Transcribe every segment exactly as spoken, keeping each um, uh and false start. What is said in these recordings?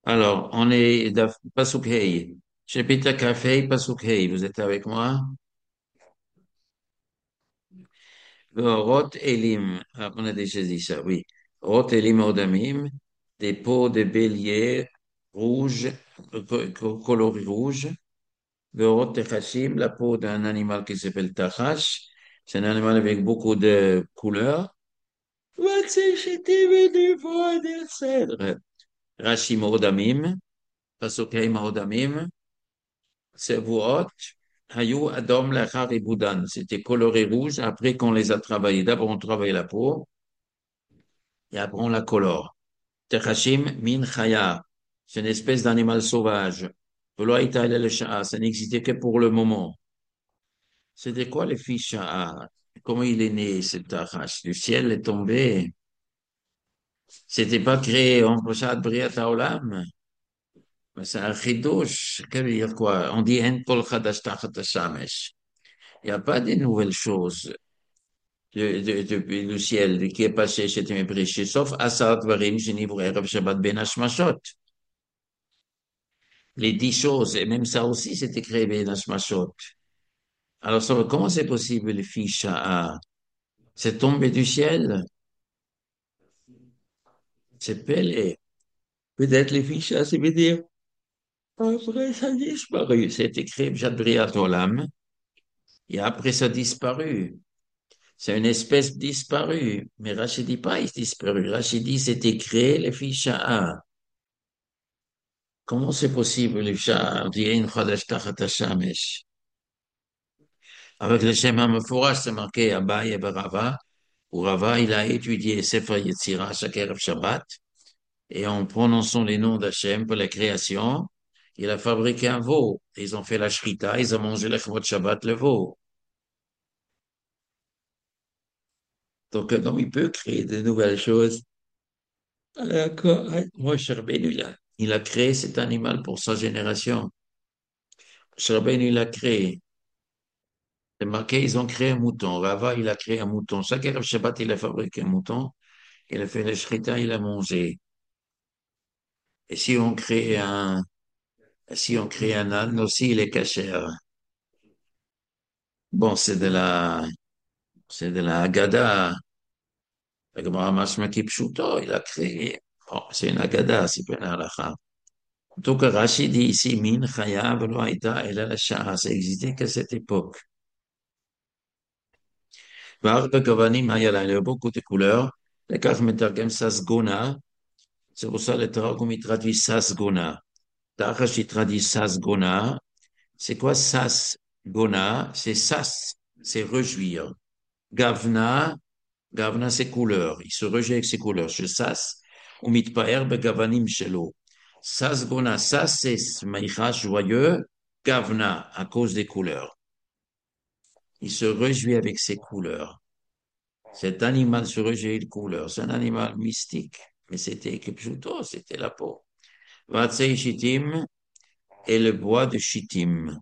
Alors, on est d'Af- Pasuk Hey. Chapitre Kafei, Pasuk Hey. Vous êtes avec moi? Rot Elim. Ah, on a déjà dit ça, oui. Rot Elim Odamim. Des peaux de bélier rouges, euh, co- co- coloris rouge. Rot Techashim, la peau d'un animal qui s'appelle Tachash. C'est un animal avec beaucoup de couleurs. Vatsishitim Edivo Del Cèdre. Rachim Odamim. Pasuk Hey Odamim. Tsevuot, Hayu Adom Lachar Iboudan. C'était coloré rouge après qu'on les a travaillés. D'abord, on travaille la peau et après, on la colore. Techashim Min Chaya. C'est une espèce d'animal sauvage. Velo Haïta Ele Sha'a. Ça n'existait que pour le moment. C'était quoi le fils Sha'a? Comment il est né, ce Tachash? Du ciel est tombé. C'était pas créé en Roshat Briat Haolam. Mais c'est un chidouche. Ça veut dire quoi? On dit En Kol Chadash Tachat Hashamesh. Il n'y a pas de nouvelles choses. de- de- depuis le ciel qui est passé chez mes péchés, sauf Asar Dvarim, Genivre, Erev, Shabbat, Ben Hashmashot. Les dix choses, et même ça aussi, c'était créé Ben Hashmashot. Alors, ça, comment c'est possible, le fils Sha'a? C'est tombé du ciel? C'est pelé. Peut-être les fils Sha'a, ça veut dire, après, ça a disparu. C'était créé Bjadbriat Olam, et après, ça a disparu. C'est une espèce disparue. Mais Rachid dit pas, il disparu. Rachid dit, c'était créé, les fils Sha'a. Comment c'est possible, l'Ifshar d'Yin Chadash Tachat Hashamesh? Avec le Shem HaMefourash, c'est marqué Abaye et Rava, où Rava, il a étudié Sefer Yetzirah chaque Erev Shabbat, et en prononçant les noms d'Hachem pour la création, il a fabriqué un veau. Ils ont fait la shrita, ils ont mangé le Chevot Shabbat, le veau. Donc, euh, non, il peut créer de nouvelles choses. D'accord. Ouais. Moi, Rabbeinu, il a, il a créé cet animal pour sa génération. Rabbeinu, il a créé. C'est marqué, ils ont créé un mouton. Rava, il a créé un mouton. Chaque Erev Shabbat, il a fabriqué un mouton. Il a fait le shrita, il a mangé. Et si on crée un, si on crée un âne aussi, il est cachère. Bon, c'est de la, c'est de la Haggadah. Le Gemara Mashma Kipshuto, il a créé. Bon, c'est une Haggadah, c'est pas une halakha. En tout cas, Rachid dit ici, Min, Chaya, Velo Haïta, El la Sha'a. Ça existait qu'à cette époque. Barbe Gavanim Hayala, il y a beaucoup de couleurs. Les Kach Metargem Sasgona. C'est pour ça le Targum, il traduit Sasgona. Tarash, il traduit Sasgona. C'est quoi Sasgona? C'est Sas, c'est réjouir. Gavna, Gavna, c'est couleur. Il se réjouit avec ses couleurs. Je Sas, ou mitpaer begavanim shelo. Sasgona, Sas, c'est Smaïcha, joyeux. Gavna, à cause des couleurs. Il se réjouit avec ses couleurs. Cet animal se réjouit de couleurs. C'est un animal mystique. Mais c'était Kipchuto, c'était la peau. Vatsei Shittim et le bois de Shittim,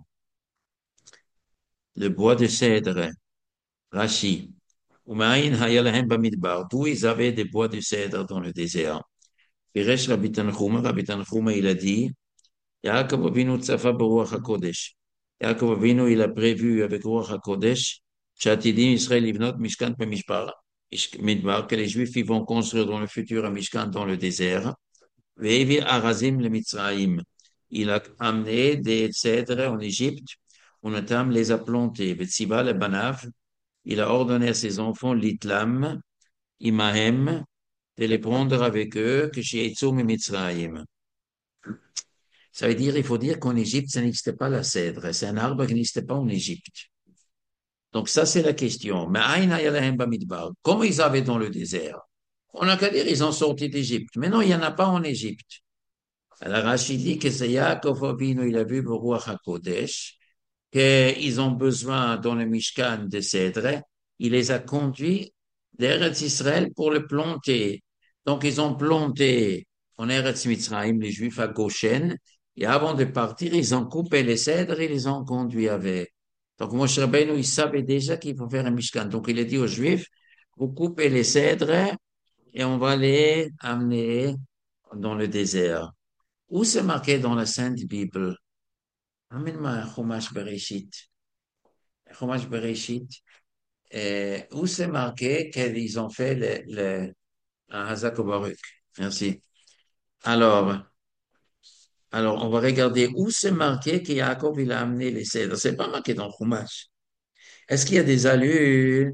le bois de cèdre, Rashi. Umaïn hayalahem bamidbar, d'où ils avaient des bois de cèdre dans le désert. Piresh Rabbi Tanchuma, Rabbi Tanchuma, il a dit, Yaakov Avinu tzafa beruach hakodesh. Yaakov Avinu, il a prévu avec ruach hakodesh, Chatidim Israël livnot mishkan bamishbar, midbar, que les Juifs ils vont construire dans le futur un mishkan dans le désert. Ve'evi arazim le Mitzraïm. Il a amené des cèdres en Égypte. On a les a plantés. Vetziba le Banav. Il a ordonné à ses enfants l'Itlam, Imahem, de les prendre avec eux, que chez Yitzum Mitzraïm. Ça veut dire, il faut dire qu'en Égypte, ça n'existait pas la cèdre. C'est un arbre qui n'existait pas en Égypte. Donc ça, c'est la question. Mais Aïna Yalahem Bamidbar, comment ils avaient dans le désert? On n'a qu'à dire, ils ont sorti d'Égypte. Mais non, il n'y en a pas en Égypte. Alors, Rachid dit que c'est Yaakov Avinu, il a vu le roi HaKodesh, qu'ils ont besoin dans le Mishkan de cèdre. Il les a conduits d'Eretz Israël pour le planter. Donc, ils ont planté en Eretz Mitzrayim, les Juifs à Goshen, et avant de partir, ils ont coupé les cèdres et les ont conduits avec. Donc, Moshe Rabbeinu, il savait déjà qu'il faut faire un Mishkan. Donc, il a dit aux Juifs, vous coupez les cèdres et on va les amener dans le désert. Où c'est marqué dans la Sainte Bible? Amène-moi un Chumash Bereshit. Chumash Bereshit. Et où c'est marqué qu'ils ont fait le, le, un Hazak au Baruch? Merci. Alors, alors, on va regarder où c'est marqué que Yaakov, il a amené les cèdres. C'est pas marqué dans le Chumash. Est-ce qu'il y a des allusions?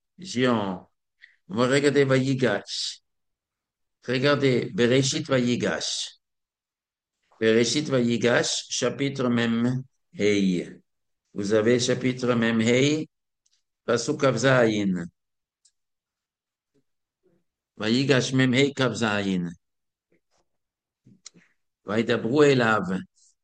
On va regarder Vayigash. Regardez, Bereshit Vayigash. Bereshit Vayigash, chapitre même Hey. Vous avez chapitre même Hey, Pasuk Kavzaïn. Vayigash même Hey Kavzaïn. Vaïdabrou Elav.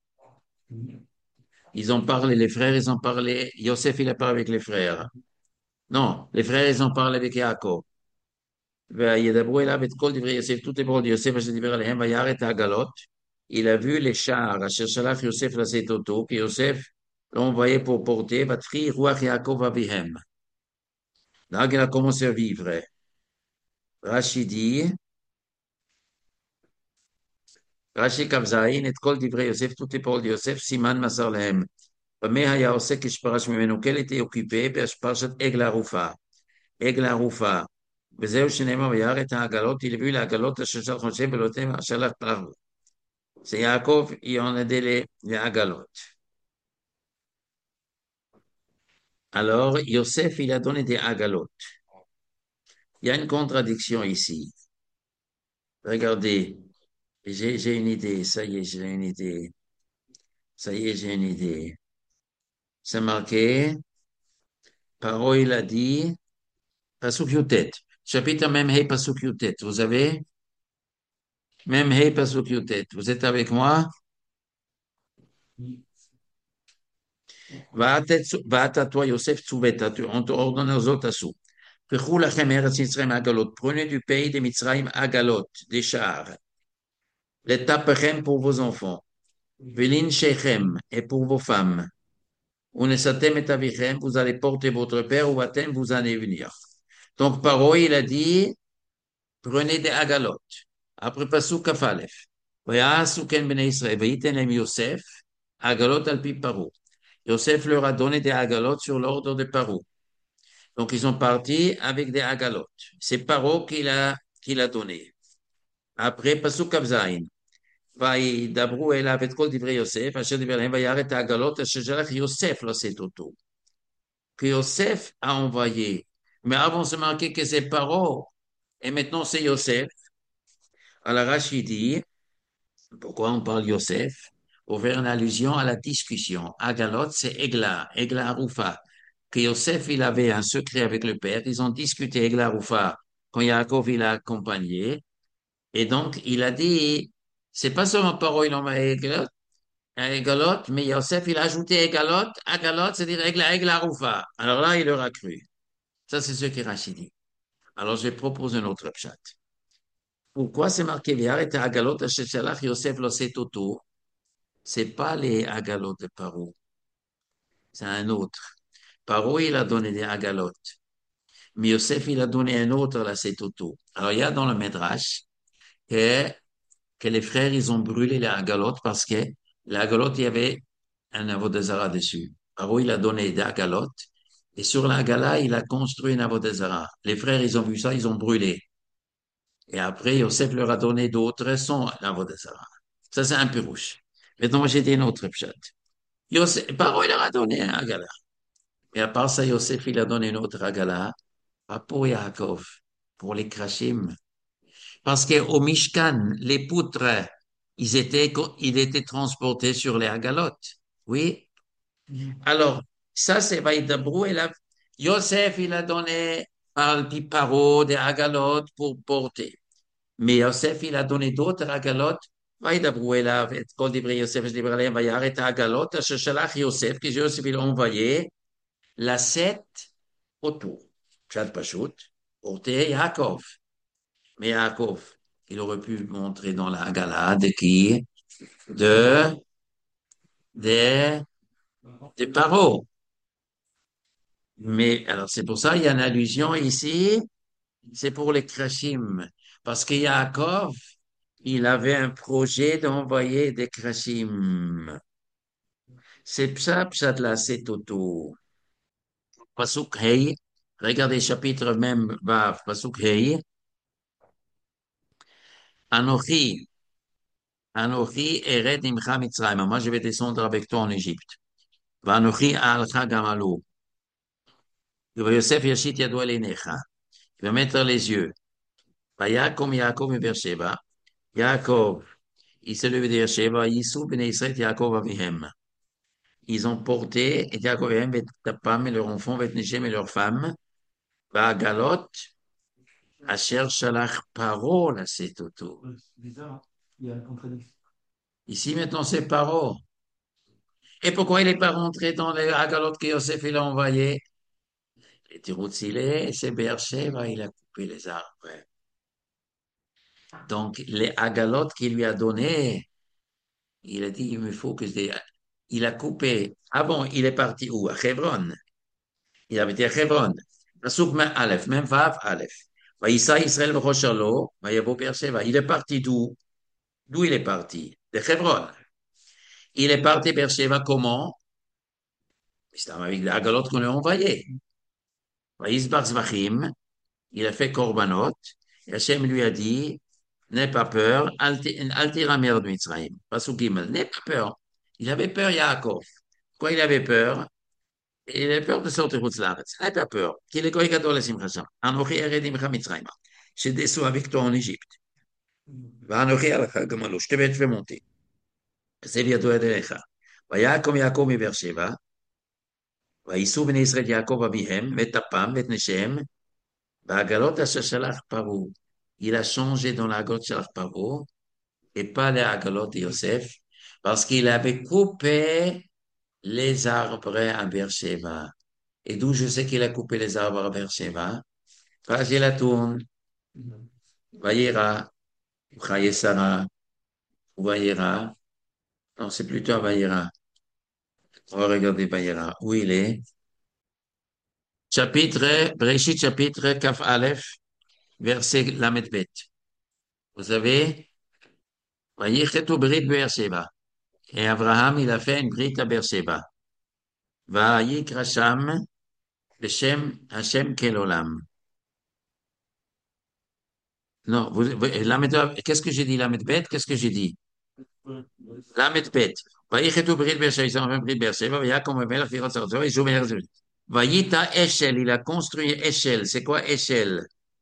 Ils ont parlé, les frères, ils ont parlé. Yosef, il a parlé avec les frères. Non, les frères, ils ont parlé avec Yaakov. וידברו אליו את כל דברי יוסף, tout est bon de Yosef, אשר דיבר עליהם, וירא את העגלות. Il a vu les chars, אשר שלח יוסף לשאת אותו, כי יוסף l'a envoyé pour porter, ותחי רוח יעקב אביהם. Là, il a commencé à vivre. Rashi dit, Rashi כ"ז, את כל דברי יוסף, tout est bon de Yosef, סימן מסר להם. במה היה עושה כשפרש ממנו? quel était occupé בפרשת עגל ערופה. עגל ערופה. וזהו שנאמר, וירא את העגלות, il a vu לעגלות אשר שלח משה ולאותיהם אשר שלח פרעה. C'est Yaakov, il en a dit les, les Agalot. Alors, Yosef, il a donné des Agalot. Il y a une contradiction ici. Regardez, j'ai, j'ai une idée, ça y est, j'ai une idée. Ça y est, j'ai une idée. C'est marqué, Paro, il a dit, Pasuk Yutet. Chapitre même Hey Pasuk Yutet. Vous avez? Même Hey Pasuk Yutet. Vous êtes avec moi? Va à toi, Yosef, Tzouveta, on te ordonne aux autres assous. Prenez du pays des Mitzrayim Agalot, des chars, les tapechem pour vos enfants, Velin Shechem et pour vos femmes. Unesatem et avichem, vous allez porter votre père ou vatem, vous allez venir. Donc, Paro, il a dit, prenez des Agalot. Après, Pasuk Kafalef. Vayasuken bnei Israël, vayitenem Yosef, Agalot al pi Paro. Yosef leur a donné des Agalot sur l'ordre de Paro. Donc, ils sont partis avec des agalotes. C'est Paro qui l'a, qui l'a donné. Après, Pasuk Kavzaïn. וידברו אליו את כל דברי יוסף, אשר דיבר להם, וירא את העגלות אשר שלח יוסף לשאת אותו. Que Yosef a envoyé. Mais avant, c'est marqué que c'est Paro. Et maintenant, c'est Yosef. Alors, Rachid dit, pourquoi on parle Yosef? Pour faire une allusion à la discussion. Agalot, c'est Egla, Egla Arufa. Que Yosef, il avait un secret avec le père. Ils ont discuté Egla Arufa quand Yaakov, il l'a accompagné. Et donc, il a dit, c'est pas seulement Paro, il envoyé Eglot, Egalot, mais Yosef, il a ajouté Egalot, Agalot, c'est-à-dire Egla, Egla Arufa. Alors là, il leur a cru. Ça, c'est ce que Rachid dit. Alors, je propose un autre chat. Pourquoi c'est marqué Viar et Agalot, Shechalach Yosef lo setoto? C'est pas les Agalot de Paro. C'est un autre. Paro, il a donné des Agalot. Mais Yosef, il a donné un autre, là, c'est Toto. Alors, il y a dans le Midrash que, que les frères, ils ont brûlé les Agalot parce que les Agalot, il y avait un avodazara dessus. Paro, il a donné des Agalot. Et sur l'Agala, il a construit un avodazara. Les frères, ils ont vu ça, ils ont brûlé. Et après, Yosef leur a donné d'autres sans avodazara. Ça, c'est un peu rouge. Maintenant, j'ai dit une autre pchat. Yosef, Paro, il leur a donné un Agala. Et à part ça, Yosef, il a donné une autre Agala, pas pour Yaakov, pour les Krashim. Parce qu'au Mishkan, les poutres, ils étaient, ils étaient transportés sur les Agalotes. Oui. Alors, ça, c'est Vaïdabrou. Et là, Yosef, il a donné par le paro des Agalotes pour porter. Mais Yosef, il a donné d'autres Agalotes. וידברו אליו את כל דברי יוסף שדיבר עליהם, וירא את העגלות אשר שלח יוסף, כשיוסף il a envoyé, לשאת אותו. פשט פשוט, porter Yaakov. Mais Yaakov, il aurait pu montrer dans la Haggadah de qui? De, des, des Paro. Mais alors, c'est pour ça il y a une allusion ici, c'est pour les Krashim. Parce que Yaakov, il avait un projet d'envoyer des krachim. C'est pshat, pshat là, c'est toto. Pasuk Hei, regardez chapitre même, Vav, Pasuk Hei, Anochi, Anochi eret imcha Mitzrayim. Moi, je vais descendre avec toi en Égypte. Vanochi alcha gamalou. Yosef yashit yado elinecha. Il va mettre les yeux. Vayakom Yaakov mi Beersheba. Yaakov, il s'est levé de Beersheba. Yisou bnei Israël Yaakov avihem. Ils ont porté, et Yaakov avihem, et Tapam, et leur enfant, et Nechem, et leur femme. Va galot, asher shalach paro, là, c'est toto. C'est bizarre, hein. Il y a une contradiction. Ici, maintenant, c'est paro. Et pourquoi il n'est pas rentré dans les agalotes que Yosef il a envoyé? Les Tiroutz, il est, c'est Beersheba, il a coupé les arbres. Donc, les agalotes qu'il lui a données, il a dit, il me faut que je... les- Il a coupé. Ah bon, il est parti où? À Hebron. Il avait été à Hebron. Pasuk même Aleph, même Vav Aleph. Vaïssa Israël v'choshalo, vaïavo Beersheba. Il est parti d'où? D'où il est parti? De Hebron. Il est parti Beersheba comment? C'est avec les agalotes qu'on lui a envoyées. Vaïsbar Zvachim, il a fait Korbanot, et Hachem lui a dit, n'aie pas peur, Altiramer de Mitzrayim. Pasuk Gimel, n'aie pas peur. Il avait peur, Yaakov. Quoi il avait peur? Il avait peur de sortir de l'Aretz. N'aie pas peur. Qu'il est goy gadol esim chasham. Anochi eredim Mitzrayim. Je descends avec toi en Égypte. Vanochi alcha gamalo. Je te vais te faire monter. C'est bientôt Edelecha. Vayakom Yaakov mi Beersheba. וייסעו בני ישראל יעקב אביהם, ואת אפם ואת נשיהם, בעגלות אשר שלח פרעה. Il a changé dans la grotte שלח פרעה, et pas les agalotes de Yosef, parce qu'il avait coupé les arbres à Beersheba. Et d'où je sais qu'il a coupé les arbres à Beersheba? Page la tourne. Vayera, Chayesara, Vayera. Non, c'est plutôt Vayera. On va regarder Vayera. Où il est? Chapitre, Breshit, chapitre Kaf Aleph, verset Lamed Bet. Vous avez, Vayichetu Brit Beersheba. Et Abraham, il a fait une brite à Beersheba. Vayikra Sham, Beshem Hashem Kelolam. Non, vous, vous- Lamed- qu'est-ce que j'ai dit, Lamed Bet? Qu'est-ce que j'ai dit? Lamed Bet. Vayichetu Brit Beersheba, ils ont fait Brit Beersheba, Vayakom Amelach Virot Sarzo, et Jomer Zul. Vayita Eshel, il a construit Eshel. C'est quoi Eshel?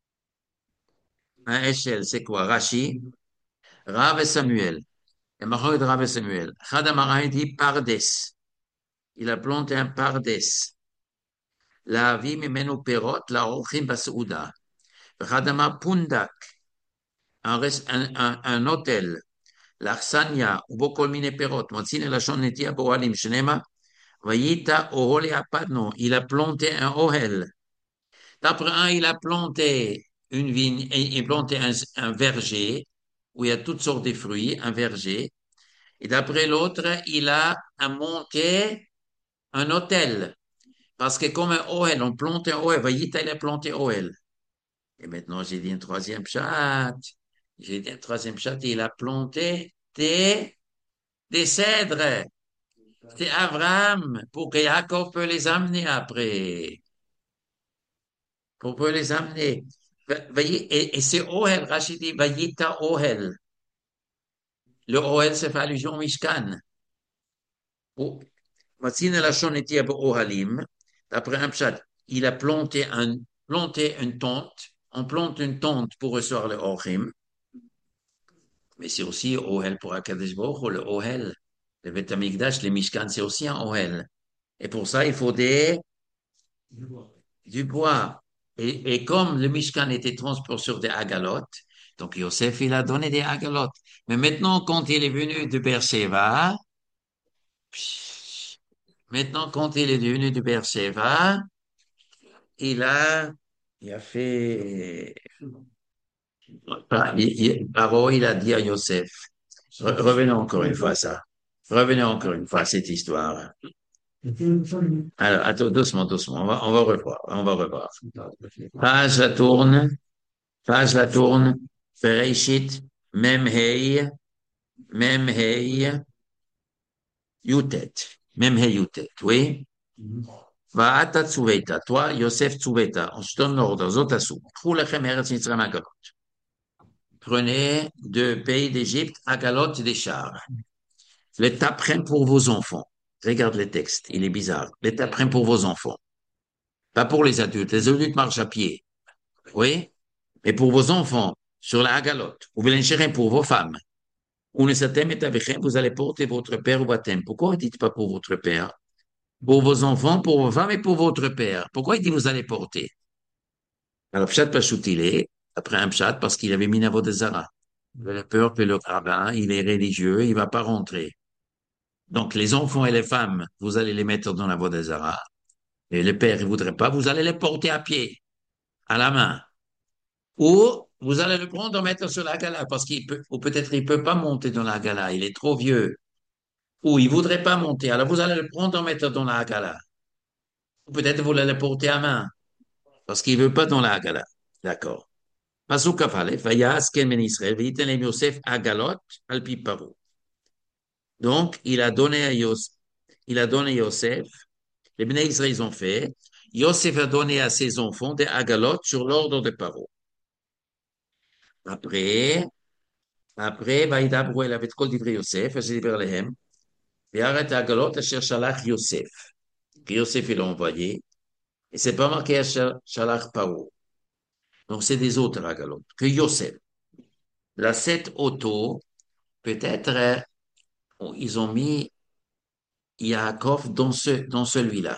Un Eshel, c'est quoi? Rashi, Rav et Samuel. Et Mahomet Rav et Samuel. Chadamara dit Pardes. Il a planté un Pardes. להביא ממנו פירות לאורחים בסעודה. ואחד אמר פונדק, un, un, un, un hôtel, לאכסניה, ובו כל מיני פירות. מוצאים לשון נטייה באוהלים, שנאמר, וייתה אוהל יפדנו, il a planté un ohel. D'après un, il a planté une vigne, il a planté un, un verger, où il y a toutes sortes de fruits, un verger. Et d'après l'autre, il a monté un hôtel. Parce que comme un Ohel, on plante un Ohel, Vayita, il a planté Ohel. Et maintenant, j'ai dit un troisième chat. J'ai dit un troisième chat, il a planté des, des cèdres. C'est Abraham, pour que Jacob peut les amener après. Pour peut les amener. Voyez, et, et c'est Ohel, Rachid dit, Vayita Ohel. Le Ohel, c'est fait allusion au Mishkan. Voici la chonetia Ohalim. D'après un pshat, il a planté, un, planté une tente. On plante une tente pour recevoir le Ohim. Mais c'est aussi Ohel pour Akadosh Baruch Hu, le Ohel. Le Beth Amikdash, le Mishkan, c'est aussi un Ohel. Et pour ça, il faut des, du bois. Et, et comme le Mishkan était transporté sur des agalotes, donc Yosef, il a donné des agalotes. Mais maintenant, quand il est venu de Beersheba, maintenant, quand il est venu de Beersheba, il a, il a fait, il, il, Paro, il a dit à Yosef, re- revenons encore une fois à ça. Revenez encore une fois à cette histoire. Alors, attends, doucement, doucement, on va, on va revoir, on va revoir. Page la tourne, page la tourne, Bereshit, Mem Hei, Mem Hei, Yutet. Mem Hei Yutet, oui. Mhm. Va'ata tsuveta. Toi, Yosef tsuveta. On se donne l'ordre. Zotasu. Trou lechem eretz Mitzrayim agalot. Prenez deux pays d'Égypte, agalot des chars. Les taprem pour vos enfants. Regarde le texte, il est bizarre. Les taprem pour vos enfants. Pas pour les adultes. Les adultes marchent à pied. Oui? Mais pour vos enfants, sur la agalote. Ou bien pour vos femmes. Ou ne satem et avichem, vous allez porter votre père au baptême. Pourquoi ne dites pas pour votre père? Pour vos enfants, pour vos femmes et pour votre père. Pourquoi il dit vous allez porter? Alors, Pshat Pachout, il est, après un Pshat, parce qu'il avait mis Navo de Zara. Il avait peur que le rabbin, il est religieux, il va pas rentrer. Donc, les enfants et les femmes, vous allez les mettre dans la voie des Zara. Et le père, il voudrait pas, vous allez les porter à pied, à la main. Ou vous allez le prendre et le mettre sur la gala, parce qu'il peut, ou peut-être il peut pas monter dans la gala, il est trop vieux. Ou il voudrait pas monter, alors vous allez le prendre et le mettre dans la gala. Ou peut-être vous allez le porter à main, parce qu'il veut pas dans la gala. D'accord. Pasuk Kafale, Vayas ken ben Israël, Vayiten lem Yosef agalot al pi paro. Donc, il a donné à Yosef, il a donné Yosef, les Bnei Israël ils ont fait, Yosef a donné à ses enfants des agalot sur l'ordre de Paro. Après, après, Vaïdabro, il avait kol divrei Yosef, j'ai dit lehem, Ve'aret agalot asher shalach Yosef. Que Yosef, il a envoyé, et c'est pas marqué asher shalach Paro. Donc, c'est des autres agalot, que Yosef. La sept autos, peut-être, euh, ils ont mis Yaakov dans ce, dans celui-là.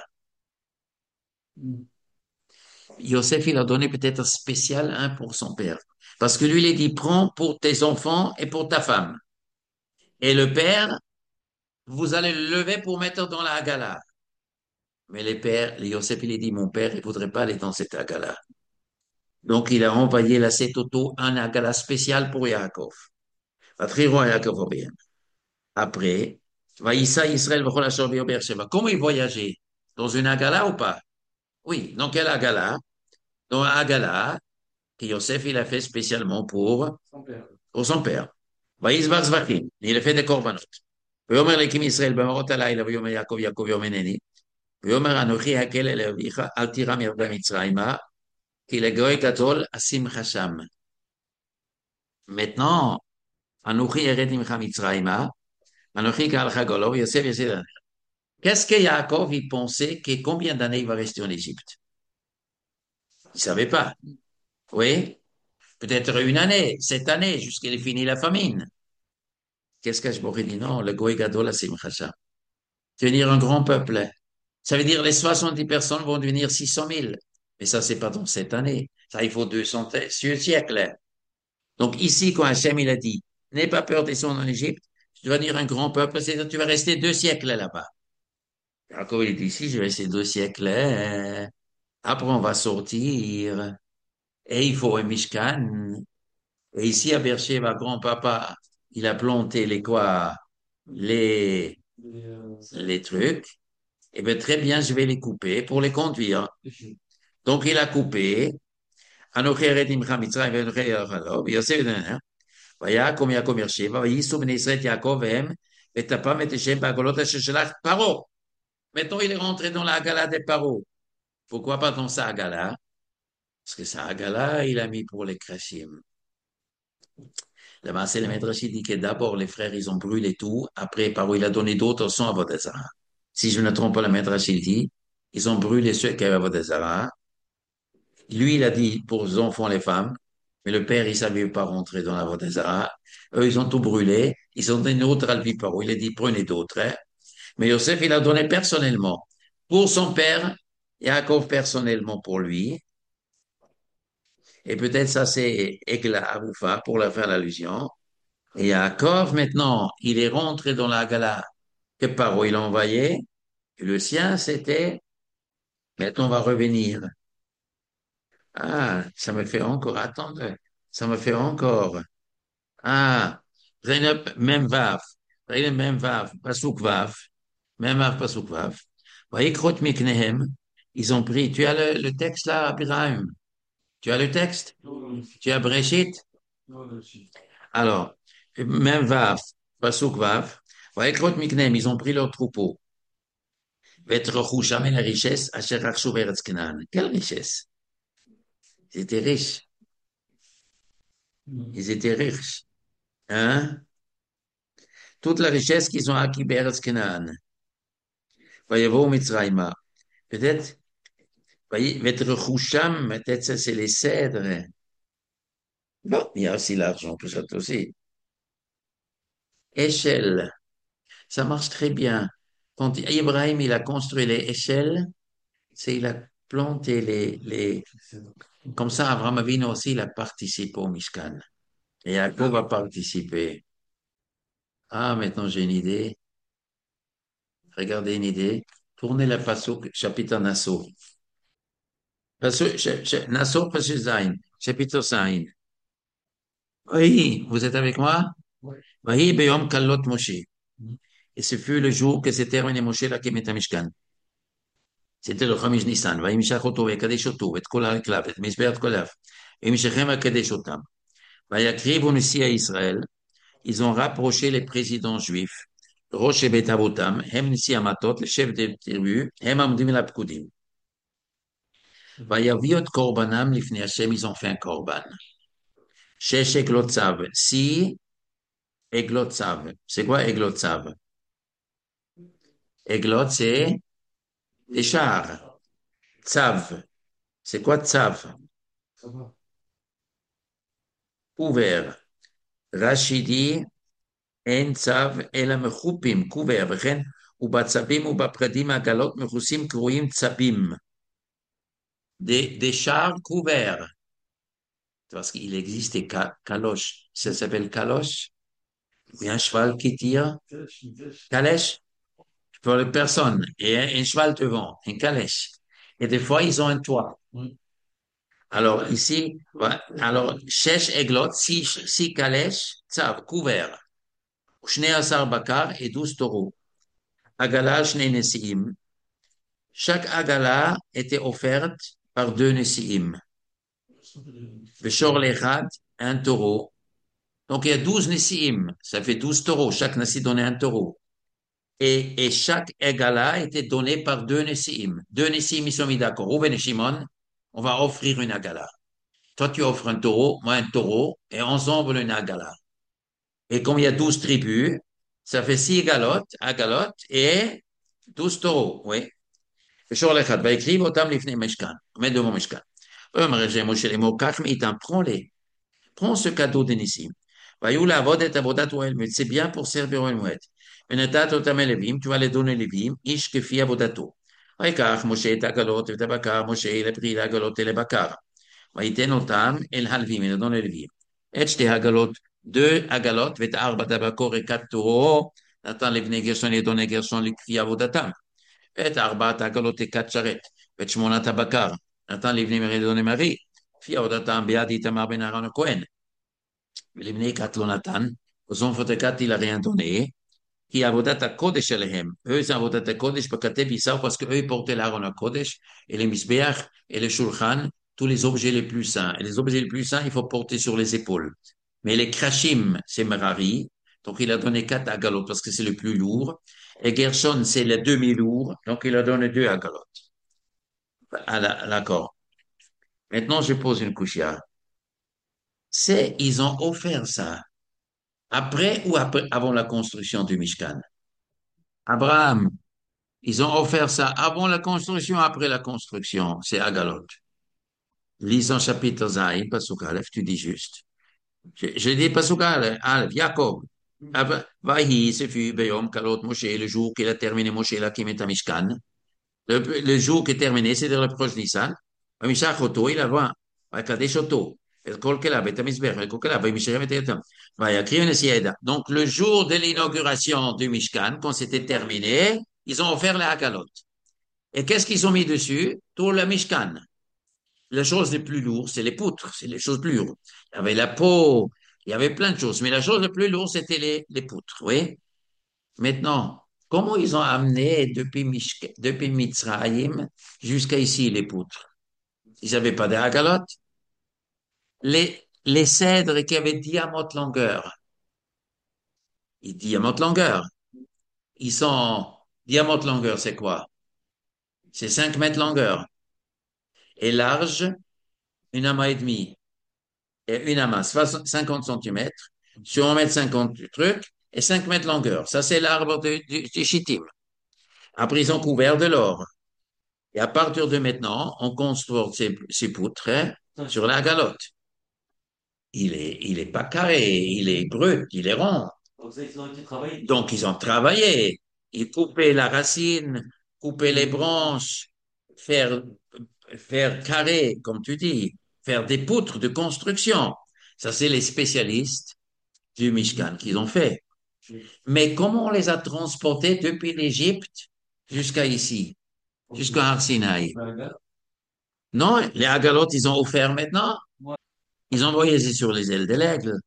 Mhm. Yosef, il a donné peut-être spécial un pour son père. Parce que lui, il a dit, prends pour tes enfants et pour ta femme. Et le père, vous allez le lever pour mettre dans la Haggalah. Mais les pères, le Yosef, il a dit, mon père, il voudrait pas aller dans cette Haggalah. Donc, il a envoyé la sept auto, un Haggalah spécial pour Yaakov. Patriro Yaakov bien. Après, Vaïssa Israël, comment il voyageait? Dans une Haggalah ou pas? Oui, dans quelle Haggalah? Dans la Haggalah que Yosef, il a fait spécialement pour, Son père. pour son père. Vaïsbar Zvachim, il a fait des korbanot. ויאמר להקים ישראל במראות הלילה ויאמר יעקב יעקב יום הנני ויאמר אנוכי הקל אל אביך אל תירא מירדה מצרימה כי לגוי גדול אשימך שם. Maintenant, אנוכי ירד ממך מצרימה אנוכי קהלך גולו ויוסף יסד. Qu'est-ce que Yaakov il pensait que combien d'années il va rester en Égypte? Il savait pas. Oui, peut-être une année, sept années, jusqu'à qu'il ait fini la famine. Qu'est-ce que je m'aurais dit? Non, le Goy Gadol, c'est Mchacha. Devenir un grand peuple. Ça veut dire les soixante-dix personnes vont devenir six cent mille. Mais ça, c'est pas dans cette année. Ça, il faut deux cents siècles. Donc ici, quand Hachem, il a dit, n'aie pas peur de descendre en Égypte, tu vas devenir un grand peuple, c'est-à-dire tu vas rester deux siècles là-bas. Jacob, il dit, ici, je vais rester deux siècles. Hein. Après, on va sortir. Et il faut un Mishkan. Et ici, à Beersheba, grand-papa, il a planté les quoi? Les, Les, euh, les trucs. Eh bien, très bien, je vais les couper pour les conduire. Donc, il a coupé. אנוכי ירד עמך מצרים ואנוכי ירך לו, ויוסף ידניה, ויקום יעקב ירשבה, וייסעו בני ישראל את יעקב והם, וטפם את השם בעגלות אשר שלח פרעה. Maintenant, il est rentré dans la Haggalah des Paro. Pourquoi pas dans sa Haggalah? Parce que sa Haggalah, il a mis pour les Krashim. Le Maaseh le Midrash dit que d'abord, les frères, ils ont brûlé tout. Après, Paro, il a donné d'autres sons à Vodazara. Si je ne me trompe pas, le Midrash, il dit, ils ont brûlé ceux qui avaient Vodazara. Lui, il a dit pour les enfants, les femmes, mais le père, il savait pas rentrer dans la voie des Arabes. Eux, ils ont tout brûlé. Ils ont donné autre alpiparo. Il a dit, prenez d'autres. Hein. Mais Yosef, il a donné personnellement. Pour son père, Yaakov personnellement pour lui. Et peut-être ça, c'est Egla Aroufa pour la faire l'allusion. Et Yaakov, maintenant, il est rentré dans la gala que Paro, il a envoyé. Et le sien, c'était, maintenant, on va revenir. Ah, ça me fait encore, attendre. Ça me fait encore. Ah, Zeynep, même Vav. Zeynep, même Vav. Pasuk Vav. Même Vav, Pasuk Vav. Vayikrot Miknehem. Ils ont pris. Tu as le, le texte là, Abraham. Tu as le texte? non, non, Tu as Breshit? non, non, si. Alors, même Vav, Pasuk Vav, Vayekrot Miknem, ils ont pris leur troupeau. Vetrachou, jamais la richesse, Asher Rachou Veretz Canaan. Quelle richesse? Ils étaient riches. Mm. Ils étaient riches. Hein? Toute la richesse qu'ils ont acquis Beretz Canaan. Vayavo Mitzrayma. Peut-être, voyez, Vetrachou Sham, peut-être ça c'est les cèdres. Bon, il y a aussi l'argent, peut-être aussi. Échelle, ça marche très bien. Quand Ibrahim, il a construit les échelles, c'est il a planté les, les, comme ça, Abraham Avinu aussi, il a participé au Mishkan. Et Jacob a participé. Ah, maintenant j'ai une idée. Regardez une idée. Tournez la Pasuk, chapitre Nassau. Pasuk, ch- ch- Nassau, Pasuk Zain, chapitre Zain. Oui, vous êtes avec moi? Ouais. Oui, Beyom Kallot Moshe. Mm. Et ce fut le jour que s'est terminé Moshe là qui met Mishkan. C'était le Chamish Nissan. וימשך אותו ויקדש אותו ואת כל הרכלב ואת מזבח קולף. וימשכם ויקדש אותם. ויקריבו נשיאי ישראל. Ils ont rapproché les présidents juifs. ראש בית אבותם, הם נשיא המטות, לשבט טריבו, הם עומדים לפקודים. ויביאו את קורבנם לפני השם, ils ont fait un קורבן. שש עגלות צב, six עגלות צב. C'est quoi עגלות צב? עגלות c'est des chars. Tzav, c'est quoi tzav? Ça va. Couvert. Rachidi, אין צו אלא מחופים, קובר, וכן ובצבים ובפרדים עגלות מכוסים קרויים צבים, des, des chars couverts, parce qu'il existe des caloches, ça s'appelle caloche, oui, un cheval qui tire, calèche, pour les personnes, et un, un cheval devant, une calèche. Et des fois, ils ont un toit. Ouais. Alors ici, ouais, alors, שש עגלות, six, six calèches, צב, couvert, שני עשר בקר et douze taureaux. עגלה שני נשיאים, chaque agala était offerte par deux Nessi'im. Veshor Lechad, un taureau. Donc il y a douze Nessi'im, ça fait douze taureaux. Chaque Nessi donnait un taureau. Et, et chaque agala était donné par deux Nessi'im. Deux Nessi'im, ils sont mis d'accord. Rouben et Shimon, on va offrir une agala. Toi, tu offres un taureau, moi un taureau, et ensemble une agala. Et comme il y a douze tribus, ça fait six galottes, agalottes, et douze taureaux, oui. ושור אחד, ויקריב אותם לפני משכן, עומד devant משכן. ויאמר אל משה לאמור, קח מאיתם, prends-les, prends ce cadeau de Nissim. והיו לעבוד את עבודת אוהל מועד, c'est bien pour servir אוהל מועד. ונתת אותם אל לווים, tu vas les donner לווים, איש כפי עבודתו. ויקח משה את העגלות ואת הבקר, משה לפרי לעגלות אל הבקר. וייתן אותם אל הלווים, il donne les לווים. את שתי העגלות, deux עגלות, ואת ארבעת הבקור, et quatre taureaux, נתן לבני גרשון, les donne גרשון לכפי עבודתם. ואת ארבעת העגלות תקת שרת, ואת שמונת הבקר, נתן לבני מרידון מרי, לפי עבודתם ביד איתמר בן אהרון הכהן. ולבני כת לא נתן, aux enfants de Kat, il a rien donné, qui עבודת הקודש שלהם, eux c'est עבודת הקודש, בכתב יישאו, parce que eux ils portaient l'Aaron הקודש, et les misbeach, et les shulchan, tous les objets les plus saints. Et les objets les plus saints, il faut porter sur les épaules. Mais les krashim, c'est Merari, donc il a donné quatre agalot parce que c'est le plus lourd. Et Gershon, c'est le demi-lourd, donc il a donné deux agalot. Ah, d'accord. Maintenant, je pose une couchia. C'est, ils ont offert ça après ou après, avant la construction du Mishkan? Abraham, ils ont offert ça avant la construction, après la construction. C'est Agalot. Lisons chapitre Zayin, Pasuk Aleph, tu dis juste. Je, je dis Pasuk Aleph, Aleph, Jacob. Av- Vahi, ce fut Beyom Kalot Moshe, le jour qu'il a terminé Moshe là qui met à Mishkan. Le, le jour qui est terminé, c'est-à-dire le proche Nissan. Vamisha Choto, il a va. Vakadesh Oto. El Kol Kela, Bet HaMizbech, El Kol Kela, Vamisha Bet Yetam. Vayakri Venesieda. Donc, le jour de l'inauguration du Mishkan, quand c'était terminé, ils ont offert les Hakalot. Et qu'est-ce qu'ils ont mis dessus? Tout le Mishkan. Les choses les plus lourdes, c'est les poutres, c'est les choses plus lourdes. Il y avait la peau, il y avait plein de choses, mais la chose la plus lourde, c'était les, les poutres, oui. Maintenant, comment ils ont amené depuis, Mishka- depuis Mitzrayim jusqu'à ici les poutres? Ils n'avaient pas de hagalot. Les, les cèdres qui avaient diamante longueur. Ils diamante longueur. Ils sont, diamante longueur, c'est quoi? C'est cinq mètres longueur. Et large, une amas et demi. Et une amas, cinquante centimètres, sur un mètre cinquante du truc, et cinq mètres longueur. Ça, c'est l'arbre de, du, du chittim. Après, ils ont couvert de l'or. Et à partir de maintenant, on construit ces, ces poutres hein, sur la galotte. Il est, il est pas carré, il est brut, il est rond. Donc, ils ont travaillé. Ils coupaient la racine, coupaient les branches, faire, faire carré, comme tu dis, faire des poutres de construction. Ça, c'est les spécialistes du Mishkan qu'ils ont fait. Mais comment on les a transportés depuis l'Égypte jusqu'à ici, jusqu'à Arsinaï? Non, les Agalotes, ils ont offert maintenant. Ils ont voyagé sur les ailes de l'aigle.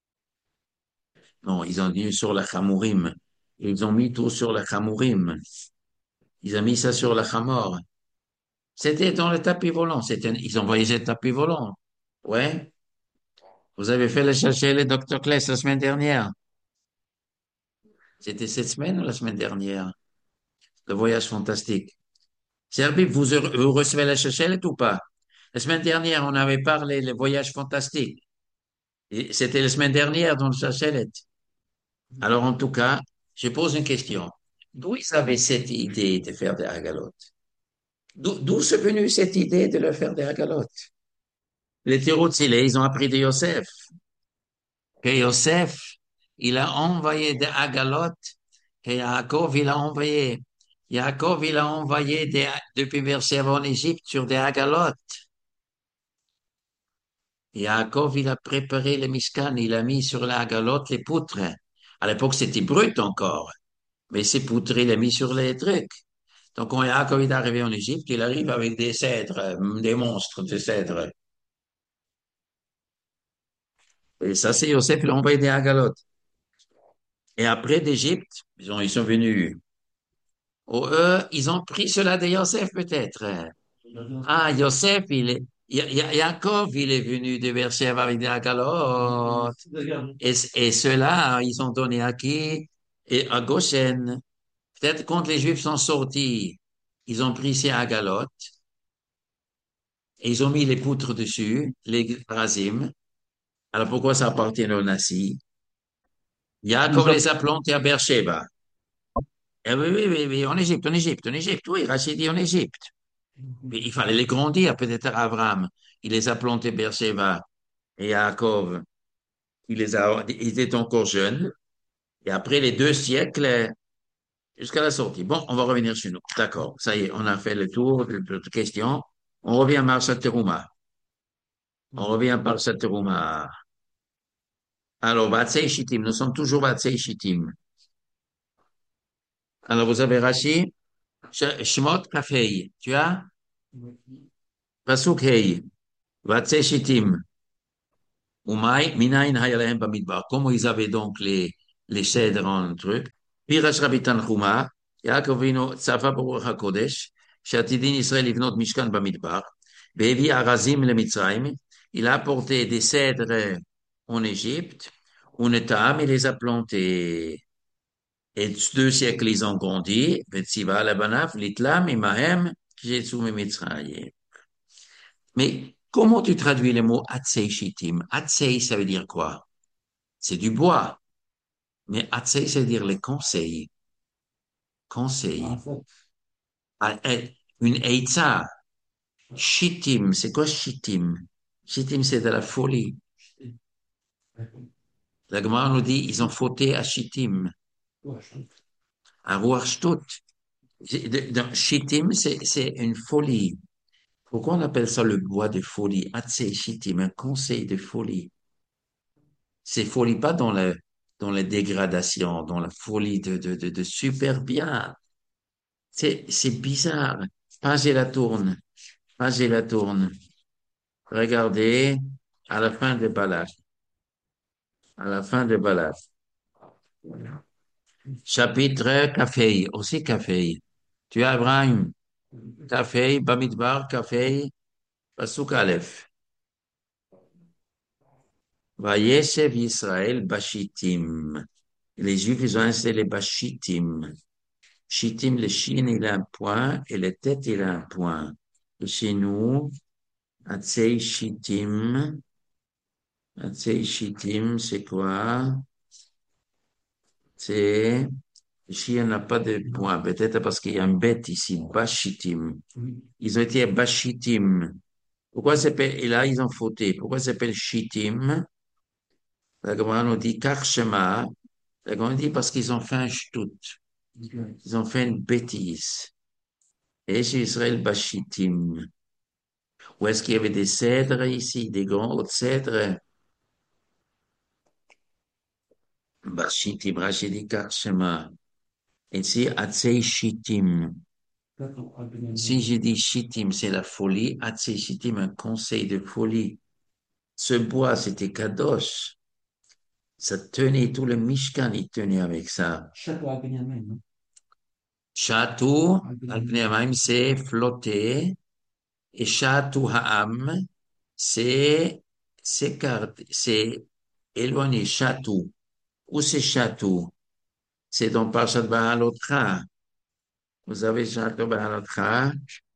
Non, ils ont mis sur la Chamourim. Ils ont mis tout sur la Chamourim. Ils ont mis ça sur la Chamor. C'était dans le tapis volant. C'était, ils ont voyagé le tapis volant. Ouais. Vous avez fait le chercher le docteur Kless la semaine dernière. C'était cette semaine ou la semaine dernière? Le voyage fantastique. Serbi, vous, vous recevez la chachette ou pas? La semaine dernière, on avait parlé le voyage fantastique. Et c'était la semaine dernière dans le chachette. Alors, en tout cas, je pose une question. D'où ils avaient cette idée de faire des agalotes? D'où d'où c'est venu cette idée de leur faire des agalotes? Les Tirotzilés, ils ont appris de Yosef. Que Yosef, il a envoyé des agalotes, que Yaakov, il a envoyé. Yaakov, il a envoyé des, depuis Beersheba en Égypte sur des agalotes. Yaakov, il a préparé le Mishkan, il a mis sur la galotte les poutres. À l'époque, c'était brut encore, mais ces poutres, il a mis sur les trucs. Donc, quand Yaakov est arrivé en Égypte, il arrive avec des cèdres, euh, des monstres de cèdres. Et ça, c'est Yosef, il a envoyé des agalotes. Et après d'Égypte, ils ont, ils sont venus. Oh, eux, ils ont pris cela de Yosef, peut-être. Ah, Yosef, il est, Ya- Ya- Yaakov, il est venu de Beersheba avec des agalotes. Et, et ceux-là, ils ont donné à qui? Et à Goshen. Peut-être quand les Juifs sont sortis, ils ont pris ces agalotes et ils ont mis les poutres dessus, les razim. Alors pourquoi ça appartient aux nazis? Ils Yaakov ont- les a plantés à Beersheba. Eh oui, oui, oui, oui, en Égypte, en Égypte, en Égypte, oui, Rachid dit en Égypte. Mais il fallait les grandir, peut-être Abraham. Il les a plantés à Beersheba et Yaakov, il les a, ils étaient encore jeunes. Et après les deux siècles, jusqu'à la sortie. Bon, on va revenir chez nous. D'accord. Ça y est, on a fait le tour de de questions. On revient à Marsha Teruma. On revient par Teruma. Alors, Batsei Shittim. Nous sommes toujours Batsei Shittim. Alors, vous avez Rashi, Sh- Shmot Kafei. Tu as? Pasuk Hei. Batsei Shittim. Umay, Minayin Hayalehem Bamidbar. Comment ils avaient donc les, les cèdres en truc? Pirash Rabbi Tanchuma, Yaakov Vino Tzafa Baruch HaKodesh, שעתידין ישראל לבנות משכן במדבר, והביא ארזים למצרים, il a apporté des cèdres en Égypte, on Etam, il les a plantés. Et deux siècles, ils ont grandi, Vetziva Labanaf, Litlam, Imahem, Jetsu Mitzrayim. Mais comment tu traduis le mot Atsei Shittim? Atsei, ça veut dire quoi? C'est du bois. Mais Atsei, ça veut dire les conseils. En Conseils. fait, Ah, eh, une Eitza. Shittim, c'est quoi Shittim? Shittim, c'est de la folie. La Gemara nous dit, ils ont fauté à Shittim, ouais, je- à Ruach Shtut. Dans Shittim, c'est, c'est une folie. Pourquoi on appelle ça le bois de folie? Atsei Shittim, un conseil de folie. C'est folie pas dans la, dans la dégradation, dans la folie de, de, de, de super bien. C'est, c'est bizarre. Page et la tourne. Page et la tourne. Regardez, à la fin de Balak. À la fin de Balak. Chapitre Café, aussi Café. Tu as Abraham, Café, Bamidbar, Café, Pasuk Aleph. Vayeshev Israël Bashitim. Les Juifs, ils ont installé Bashitim. Shittim, le shin, il a un point et le tête, il a un point. Et chez nous, Atsei Shittim. Atsei Shittim, c'est quoi? C'est, le chien n'a pas de point. Peut-être parce qu'il y a un bête ici, Bashitim. Ils ont été Bashitim. Pourquoi ça s'appelle, et là, ils ont fauté. Pourquoi ça s'appelle Shittim? La Gemara nous dit Karshema. La Gemara dit parce qu'ils ont fait un shtout. Ils ont fait une bêtise. Et chez Israël, Bashitim. Où est-ce qu'il y avait des cèdres ici, des grands cèdres? Bashitim, Rachidi Karshema. Ici, Atsei Shittim. Si je dis Shittim, c'est la folie. Atsei Shittim, un conseil de folie. Ce bois, c'était Kadosh. Ça tenait, tout le Mishkan, il tenait avec ça. Château, Al-Pnei c'est flotter. Et Château Ha'am, c'est s'écarter, c'est éloigner. Château. Où c'est Château? C'est dans Parashat Behalotra. Vous avez Château Behalotra.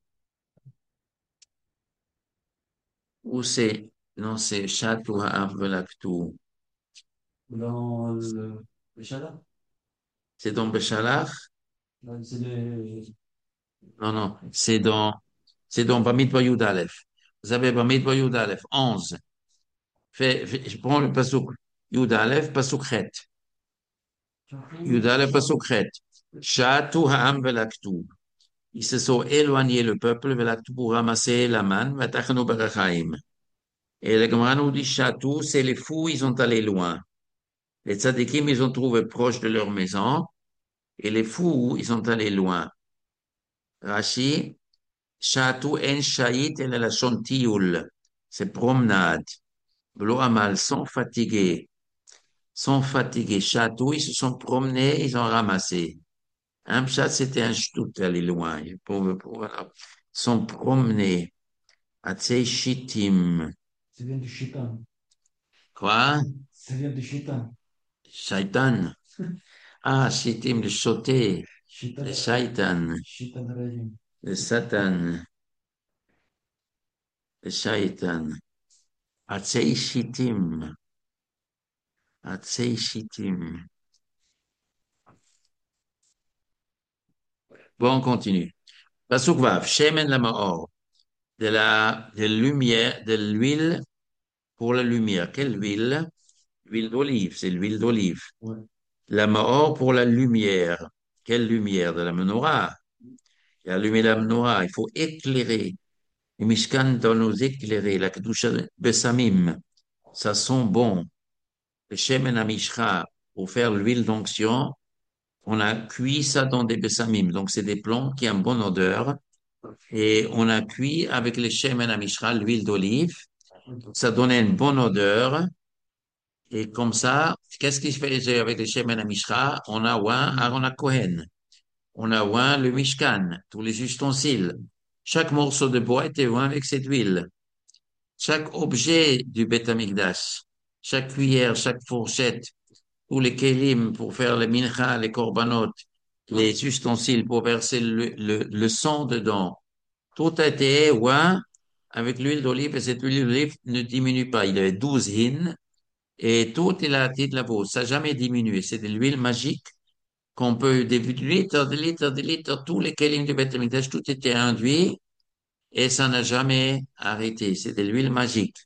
Où c'est? Non, c'est Château Ha'am Velaktou. Dans le, le Shabbat. C'est dans Béchalach? Là, c'est le... Non, non, c'est dans, c'est dans Bamidbar Yud Aleph. Vous avez Bamidbar Yud Aleph, onze. Fais, fais- je prends le pasuk Yud Aleph, pasuk Chet. Yud Aleph, pasuk Chet. Shatu ha'am velaktu. Ils se sont éloignés, le peuple, velaktu, pour ramasser la manne, vatachanu berachaim. Et le Gemara nous dit Shatu, c'est les fous, ils sont allés loin. Les tzadikim, ils ont trouvé proche de leur maison, et les fous, ils sont allés loin. Rashi, Shatu en shayit el la tiyul. C'est promenade. V'lo amal, sont fatigués. Sont fatigués. Château, ils se sont promenés, ils ont ramassé. Un pshat, c'était un shtout, aller loin. Pour, pour, voilà. Ils sont promenés. Atsei shitim. Ça vient du shaitan. Quoi? Ça vient du shaitan. Shaitan. Ah, shitim, le sauté. Le Shaitan, shaitan. shaitan rajim. Le satan. Le shaitan. Atsei shitim. Atsei shitim. Bon, on continue. Pasuk Vav. Shemen la ma'or. De la, de lumière, de l'huile pour la lumière. Quelle huile? L'huile d'olive, c'est l'huile d'olive. Ouais. La Mahor pour la lumière. Quelle lumière? De la menorah. Il y a allumé la menorah. Il faut éclairer. Le Mishkan doit nous éclairer. La Kedusha Besamim. Ça sent bon. Le Shemen Amishra, pour faire l'huile d'onction, on a cuit ça dans des Besamim. Donc, c'est des plantes qui ont une bonne odeur. Et on a cuit avec le Shemen Amishra, l'huile d'olive. Ça donnait une bonne odeur. Et comme ça, qu'est-ce qu'il faisait avec le Shemen Amishra? On a oint Aaron à Cohen. On a oint le Mishkan, tous les ustensiles. Chaque morceau de bois était oint avec cette huile. Chaque objet du Beth Amikdash, chaque cuillère, chaque fourchette, tous les kélim pour faire les mincha, les korbanot, les ustensiles pour verser le, le, le sang dedans. Tout a été oint avec l'huile d'olive et cette huile d'olive ne diminue pas. Il y avait douze hin et tout est la tête de la peau. Ça n'a jamais diminué. C'est de l'huile magique qu'on peut, des litres, des litres, des litres, tous les kélim du Beth Amikdash, tout était induit et ça n'a jamais arrêté. C'est de l'huile magique.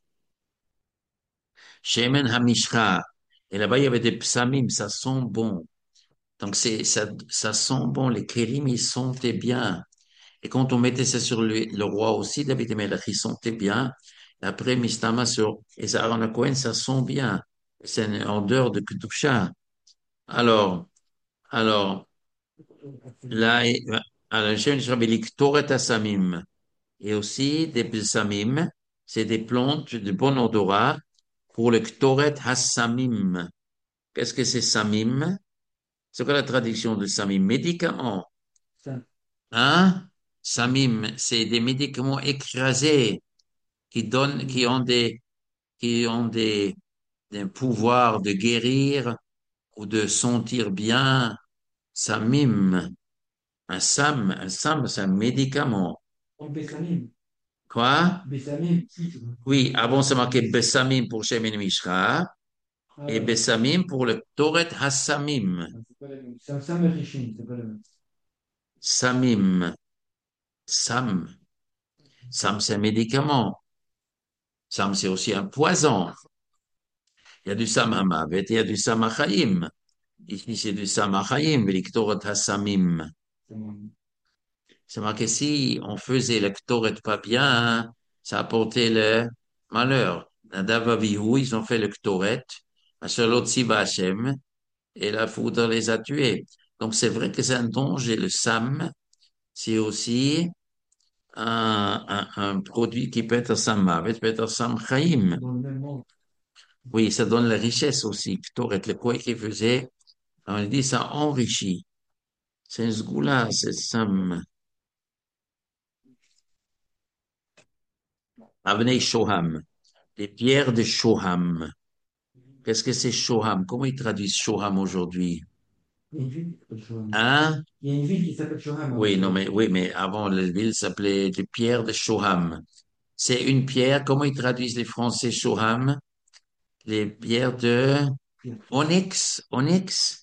Shemen Hamishra. Et là-bas, il y avait des psamim, ça sent bon. Donc, c'est, ça, ça sent bon. Les kélim, ils sentaient bien. Et quand on mettait ça sur le, le roi aussi, David Melech, il sentait bien. Et après, Mistama sur, et ça, Aaron Cohen, ça sent bien. C'est une odeur de Kedusha. Alors, alors, là, et- alors, Shem Shabbelik, Toret Asamim. Et aussi des Psamim, c'est des plantes de bon odorat pour le Ktoret Hassamim. Qu'est-ce que c'est Samim? C'est quoi la traduction de Samim? Médicaments. Ça, Hein? Samim, c'est des médicaments écrasés qui donnent, qui ont des, qui ont des, d'un pouvoir de guérir ou de sentir bien, ça mime. Un sam, un sam, c'est un médicament. En Bessamim. Quoi? Bessamim, si, c'est bon. Oui, avant c'est marqué Bessamim pour Shemin Mishra Ah et ouais, ouais. Bessamim pour le Toret Hassamim. Ah, c'est pas la même. C'est un Sam Rishon, c'est pas la même. Samim, Sam, Sam c'est un médicament. Sam c'est aussi un poison. Il y a du Sam Hamavet et il y a du Sam Achaim. Ici c'est du Sam Achaim, le Toret Hassamim. C'est bon. C'est marqué si on faisait le Ktoret pas bien, ça apportait le malheur. Nadav Avihu, ils ont fait le Ktoret, Machalot Siva Hashem, et la foudre les a tués. Donc c'est vrai que c'est un danger. Le Sam, c'est aussi un, un, un produit qui peut être Sam Mavet, peut être Sam Chaim. Dans le même monde. Oui, ça donne la richesse aussi. Ktoret, le quoi qu'il faisait, on dit ça enrichit. C'est un sgoula, c'est Sam. Avnei Shoham, les pierres de Shoham. Qu'est-ce que c'est Shoham? Comment ils traduisent Shoham aujourd'hui? Il y a une ville qui s'appelle Shoham. Hein? Il y a une ville qui s'appelle Shoham en Oui, non, Israël. mais, oui, mais avant, la ville s'appelait les pierres de Shoham. C'est une pierre. Comment ils traduisent les Français Shoham? Les pierres de Pierre. onyx. Onyx,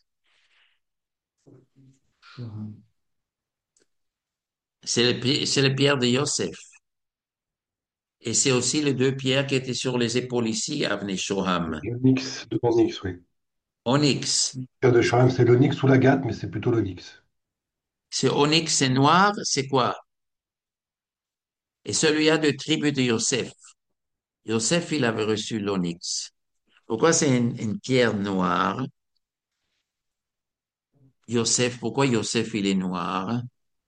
Shoham. c'est les, pi- c'est les pierres de Yosef. Et c'est aussi les deux pierres qui étaient sur les épaules ici, avenue Shoham. L'onyx, de l'onyx, oui. Onyx. Pierre de Charam, c'est l'onyx ou l'agate, mais c'est plutôt l'onyx. C'est onyx, c'est noir, c'est quoi? Et celui-là de tribu de Yosef. Yosef, il avait reçu l'onyx. Pourquoi c'est une, une pierre noire? Yosef, pourquoi Yosef, il est noir?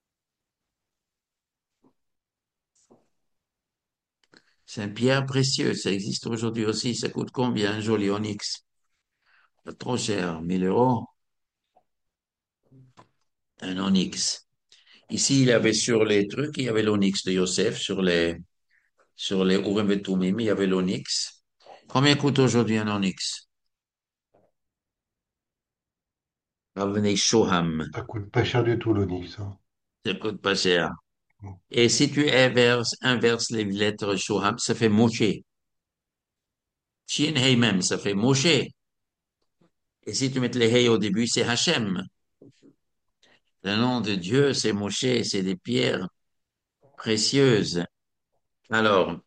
C'est une pierre précieuse. Ça existe aujourd'hui aussi. Ça coûte combien, un joli onyx? Pas trop cher, mille euros. Un onyx. Ici, il y avait sur les trucs, il y avait l'onyx de Yosef. Sur les, sur les Urim et Thummim, il y avait l'onyx. Combien coûte aujourd'hui un onyx? Revenez Shoham. Ça coûte pas cher du tout, l'onyx, hein. Ça coûte pas cher. Et si tu inverses, inverses les lettres Shoham, ça fait Moshe. Shin Hey même, ça fait Moshe. Et si tu mets les Hey au début, c'est Hachem. Le nom de Dieu, c'est Moshe, c'est des pierres précieuses. Alors,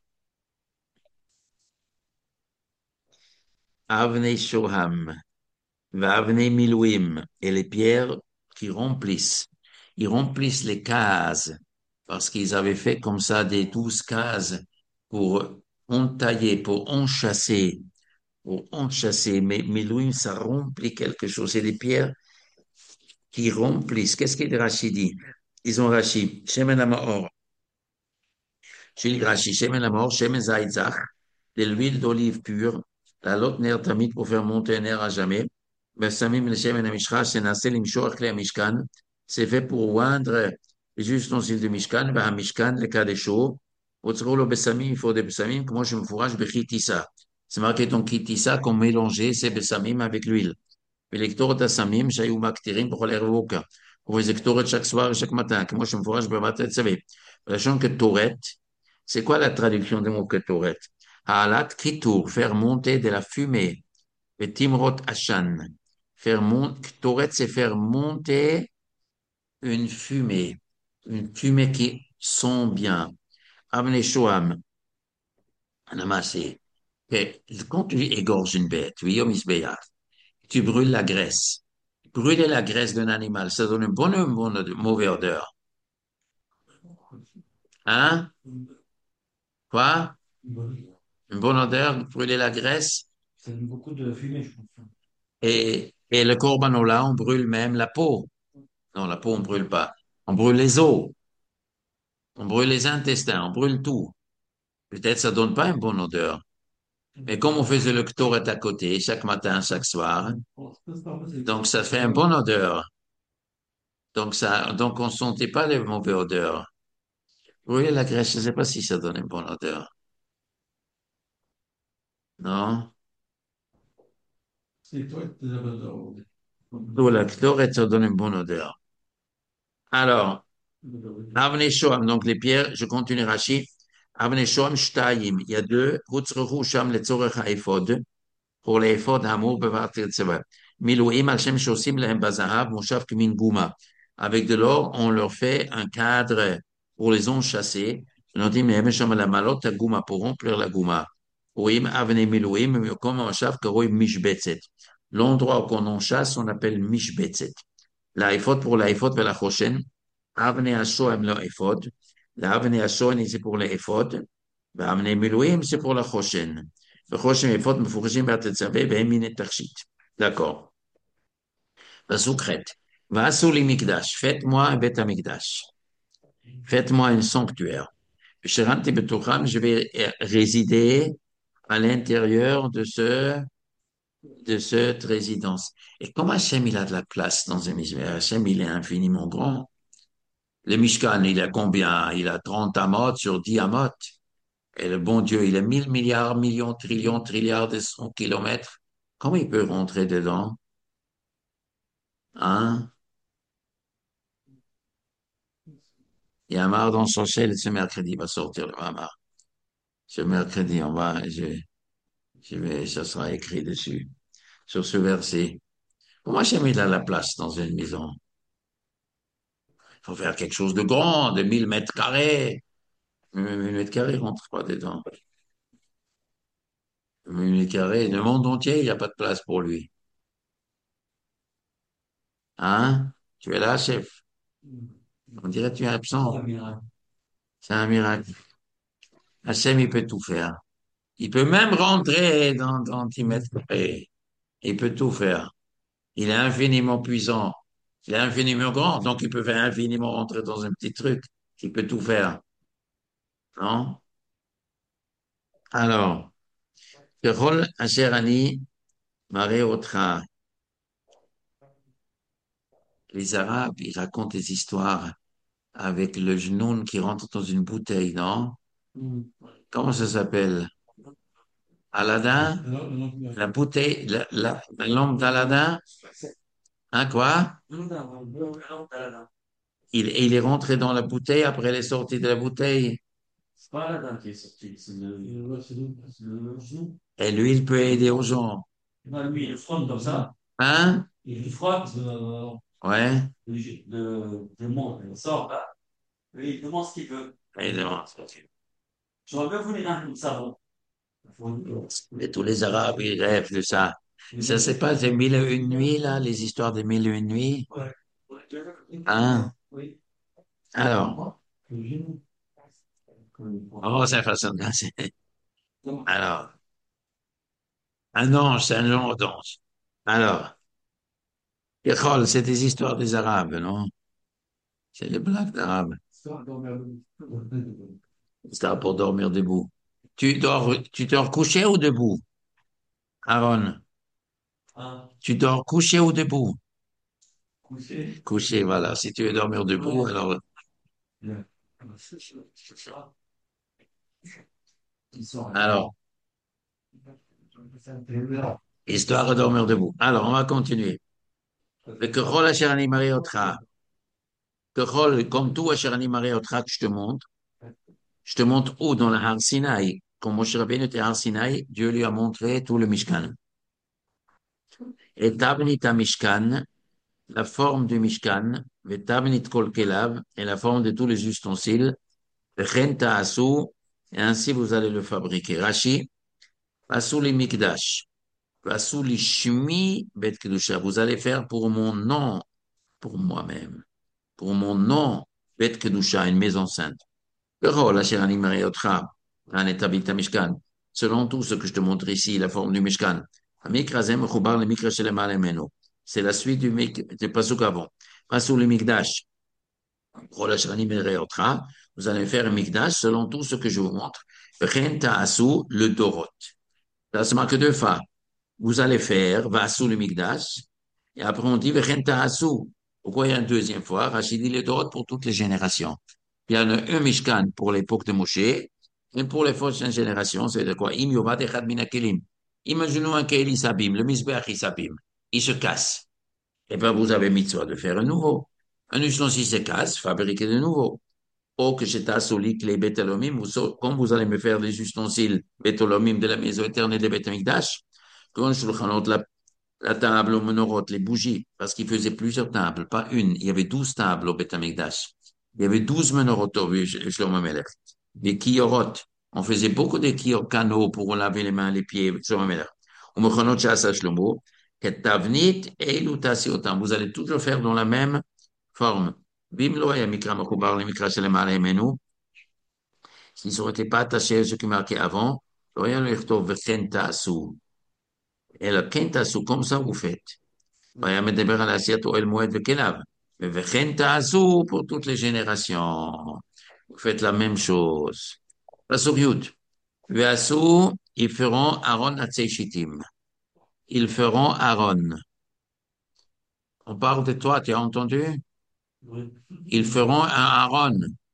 Avnei Shoham, Vavnei Miluim, et les pierres qui remplissent. Ils remplissent les cases, parce qu'ils avaient fait comme ça des douze cases pour entailler, pour enchasser, pour enchasser. Mais Miluim, ça remplit quelque chose. C'est des pierres qui remplissent. Qu'est-ce qu'il Rachid dit? Ils ont Rachid, Shemen Amaor, Shil Rashi, Shemen Amaor, Shemen Zaïtzach, de l'huile d'olive pure, la lot ner tamid pour faire monter un air à jamais. Bessamim le Shemen Amishra, c'est Nassel Imshor Kle Mishkan, c'est fait pour oindre les ustensiles du Mishkan, bah Mishkan, le cas des chauds. Otsrolo Bessamim, il faut des Bessamim, que moi je me fourrage Bechitissa. C'est marqué ton Kitissa qu'on mélangeait ces Bessamim avec l'huile. ולקטור הסמים שהיו מקטירים בכל ערב ובוקר, ובזה קטורת chaque soir et chaque matin, כמו שמפורש בבת הצווה. בלשון קטורת, c'est quoi la traduction du mot קטורת? העלאת קיטור, faire monter de la fumée, ותמרות עשן. Faire monter, קטורת, c'est faire monter une fumée, une fumée qui sent bien. Amener Shoam, Anamasi. Quand tu égorges une bête, oui, Yom Isbeyat, tu brûles la graisse. Brûler la graisse d'un animal, ça donne une bonne ou une bonne- mauvaise odeur. Hein? Quoi? Une bonne odeur, brûler la graisse. Ça donne beaucoup de fumée, je pense. Et, et le corbanola, on brûle même la peau. Non, la peau, on brûle pas. On brûle les os. On brûle les intestins. On brûle tout. Peut-être ça donne pas une bonne odeur. Mais comme on faisait le ktoret à côté, chaque matin, chaque soir, donc ça fait une bonne odeur. Donc ça, donc on sentait pas les mauvaises odeurs. Brûler la graisse, je sais pas si ça donne une bonne odeur. Non? C'est toi qui t'es d'abord. Tout la Ktoret, ça donne une bonne odeur. Alors, Avnei Shoam, donc les pierres, je continue Rashi. Avnei Shoam Shtayim, il y a deux. Hutzrechu Sham Letzorech HaEphod, pour les éphod Hamour Bevar Tzeva. Milouim al Shem Shosim Lehem Bazahav, Moshav Kimin Gouma. Avec de l'or, on leur fait un cadre pour les enchâsser. On dit, mais Mesham la malot, la Gouma, pour remplir la Gouma. Ouim Avnei Milouim, comme Moshav Karoim Mishbetzet. L'endroit qu'on enchasse, on appelle Mishbetzet. La éphod pour la éphod vers la prochaine. Avnei Hashoem le éphod. La Avnei Hashoem, c'est pour les éphod. Avnei Milouim, c'est pour la prochaine. Le prochain éphod, מפורשים בהתצווה והם מן התכשיט. D'accord. Bazukret. Vasu li mikdash. Faites-moi un bête à mikdash. Faites-moi un sanctuaire. Shiranti betucham, je vais résider à l'intérieur de ce, de cette résidence. Et comme Hachem, il a de la place dans un Mishkan, Hachem, il est infiniment grand. Le Mishkan, il a combien? Il a trente amot sur dix amot. Et le bon Dieu, il a mille milliards, millions, trillions, trilliards de cent kilomètres. Comment il peut rentrer dedans? Hein? Il y a un mar dans son ciel, ce mercredi, il va sortir le mamar. Ce mercredi, on va, je, je vais, ça sera écrit dessus, sur ce verset. Comment Hachem, il a la place dans une maison? Il faut faire quelque chose de grand, de mille mètres carrés. Mais mille mètres carrés, il rentre pas dedans. Mille mètres carrés, le monde entier, il n'y a pas de place pour lui. Hein? Tu es là, chef? On dirait que tu es absent. C'est un miracle. Hachem, il peut tout faire. Il peut même rentrer dans, dans dix mètres carrés. Il peut tout faire. Il est infiniment puissant. Il est infiniment grand, donc il peut faire infiniment rentrer dans un petit truc. Il peut tout faire. Non? Alors, Kechol Asher Ani Maré Otra. Les Arabes, ils racontent des histoires avec le genoun qui rentre dans une bouteille, non? Comment ça s'appelle? Aladdin? La bouteille, la, la, la lampe d'Aladin? Hein, quoi? Il, il est rentré dans la bouteille, après il est sorti de la bouteille. C'est pas Aladdin qui est sorti, c'est le, ouais, c'est le, c'est le genou. Et lui, il peut aider aux gens. Non, lui, il frotte comme ça. Hein? Il frotte euh, Ouais. le, le, le monde, il sort là. Lui, il demande ce qu'il veut. Et donc, J'aurais bien voulu un comme ça, bon. et tous les Arabes, ils rêvent de ça. Ça, c'est pas des mille et une nuits, là, les histoires des mille et une nuits? Ouais. Hein? Oui. Alors, Le genou. oh, c'est façon de danser. Alors, un ange, c'est un long d'ange. Alors, Kéchol, c'est des histoires des Arabes, non? C'est les blagues d'Arabes. C'est pour dormir debout. Tu dors, tu dors couché ou debout? Aaron, Ah, tu dors couché ou debout? couché. Couché, voilà. Si tu veux dormir debout, alors, Bien. alors, histoire de dormir debout. Alors, on va continuer. Le Kechol Asher Ani Mariotra. Kechol, comme tout Asher Ani Mariotra que je te montre, je te montre où dans le Har Sinaï. Quand Moshe Rabbeinu était à Har Sinaï, Dieu lui a montré tout le Mishkan. Et Tabnit Mishkan, la forme du Mishkan, et Tabnit Kol Kelav, et la forme de tous les ustensiles, Chen Ta'asu, et ainsi vous allez le fabriquer. Rashi, Vasu li Mikdash, Vasu li Shmi Bet Kedusha, vous allez faire pour mon nom, pour moi-même, pour mon nom, Bet Kedusha, une maison sainte. Kechol Asher Ani Mariotra, An Etabit Mishkan, selon tout ce que je te montre ici, la forme du Mishkan. Amikra Zem Chubar le Mikra Shelem Alemenu. C'est la suite du, mik, du pasuk avant. Vasu li Mikdash, Kechol Asher Ani Mariotra, vous allez faire un Mikdash selon tout ce que je vous montre. Chen Ta'asu, le Dorot. Ça se marque deux fois. Vous allez faire Vasu le Mikdash, et après on dit Chen Ta'asu. Pourquoi il y a une deuxième fois? Rachid dit le Dorot pour toutes les générations. Il y en a un Mishkan pour l'époque de Moshe, et pour les prochaines générations, c'est de quoi? Im Yovad Echad Minakelim. Imaginons un Kaeli s'abîme, le misbéach il s'abîme, il se casse. Eh bien, vous avez mitzvah de faire un nouveau. Un ustensile se casse, fabriquez de nouveau. Ou que c'est assolik les bétalomim, ou so- comme vous allez me faire des ustensiles bétalomim de la maison éternelle de Beth Amikdash, quand Shulchanot, la, la table aux menorot, les bougies, parce qu'il faisait plusieurs tables, pas une. Il y avait douze tables au Beth Amikdash. Il y avait douze menorot au Shlomo Melech. Des kiorot. On faisait beaucoup de kior canaux pour laver les mains, les pieds, Shlomo Melech. Au Mechonot Shasa Shlomo, et Tavnit et Lutasiotam. Vous allez toujours faire dans la même forme. Bim lo היה מקרא מחובר למקרא שלמעלה ממנו, s'ils n'auraient pas attachés à ce qui marquait avant, לא היה לו לכתוב וכן תעשו, אלא כן תעשו, comme ça vous faites. והיה מדבר על עשיית אוהל מועד וכליו, וכן תעשו pour toutes les générations. Vous faites la même chose. פסוק י' ועשו, ils feront Aaron עצי שיטים. Ils feront Aaron. On parle de toi, tu as entendu? Oui. Ils feront un Aaron.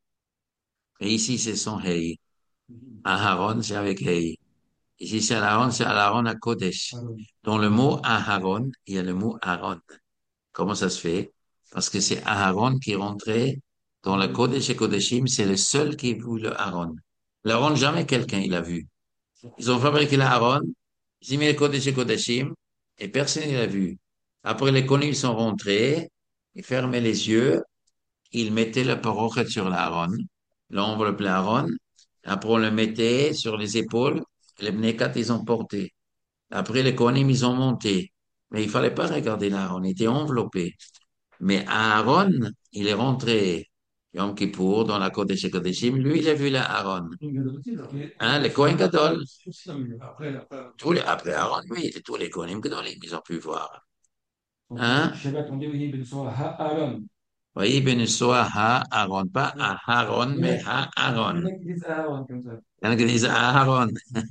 Et ici, c'est son Hey. Aharon, c'est avec Hey. Ici, c'est Aaron, c'est Aaron à Kodesh. Dans le mot Aharon, il y a le mot Aaron. Comment ça se fait? Parce que c'est Aharon qui est rentré dans le Kodesh et Kodeshim, c'est le seul qui a vu le Aaron. L'Aaron, jamais quelqu'un il a vu. Ils ont fabriqué l'Aaron, ils ont mis le Kodesh et Kodeshim, et personne ne l'a vu. Après, les connus, ils sont rentrés, ils fermaient les yeux, ils mettaient le parochet sur l'Aaron, l'enveloppe l'Aaron, après on le mettait sur les épaules, les Bnekat, ils ont porté. Après, les Kohanim, ils ont monté. Mais il fallait pas regarder l'Aaron, il était enveloppé. Mais Aaron, il est rentré Yom Kippour dans la Kodesh Kodeshim, lui, il a vu l'Aaron. Hein, les Kohen Gadol, Après, après, tous les, après Aaron, oui, tous les Kohanim Gadol, ils ont pu voir. Hein? Shabbat, on dit oui, ben, soit Aaron. Oui, ben soit ha Aaron, pas Aaron, mais ha Il y Aaron. en a qui disent Aaron comme ça. Il y en a qui disent Aaron,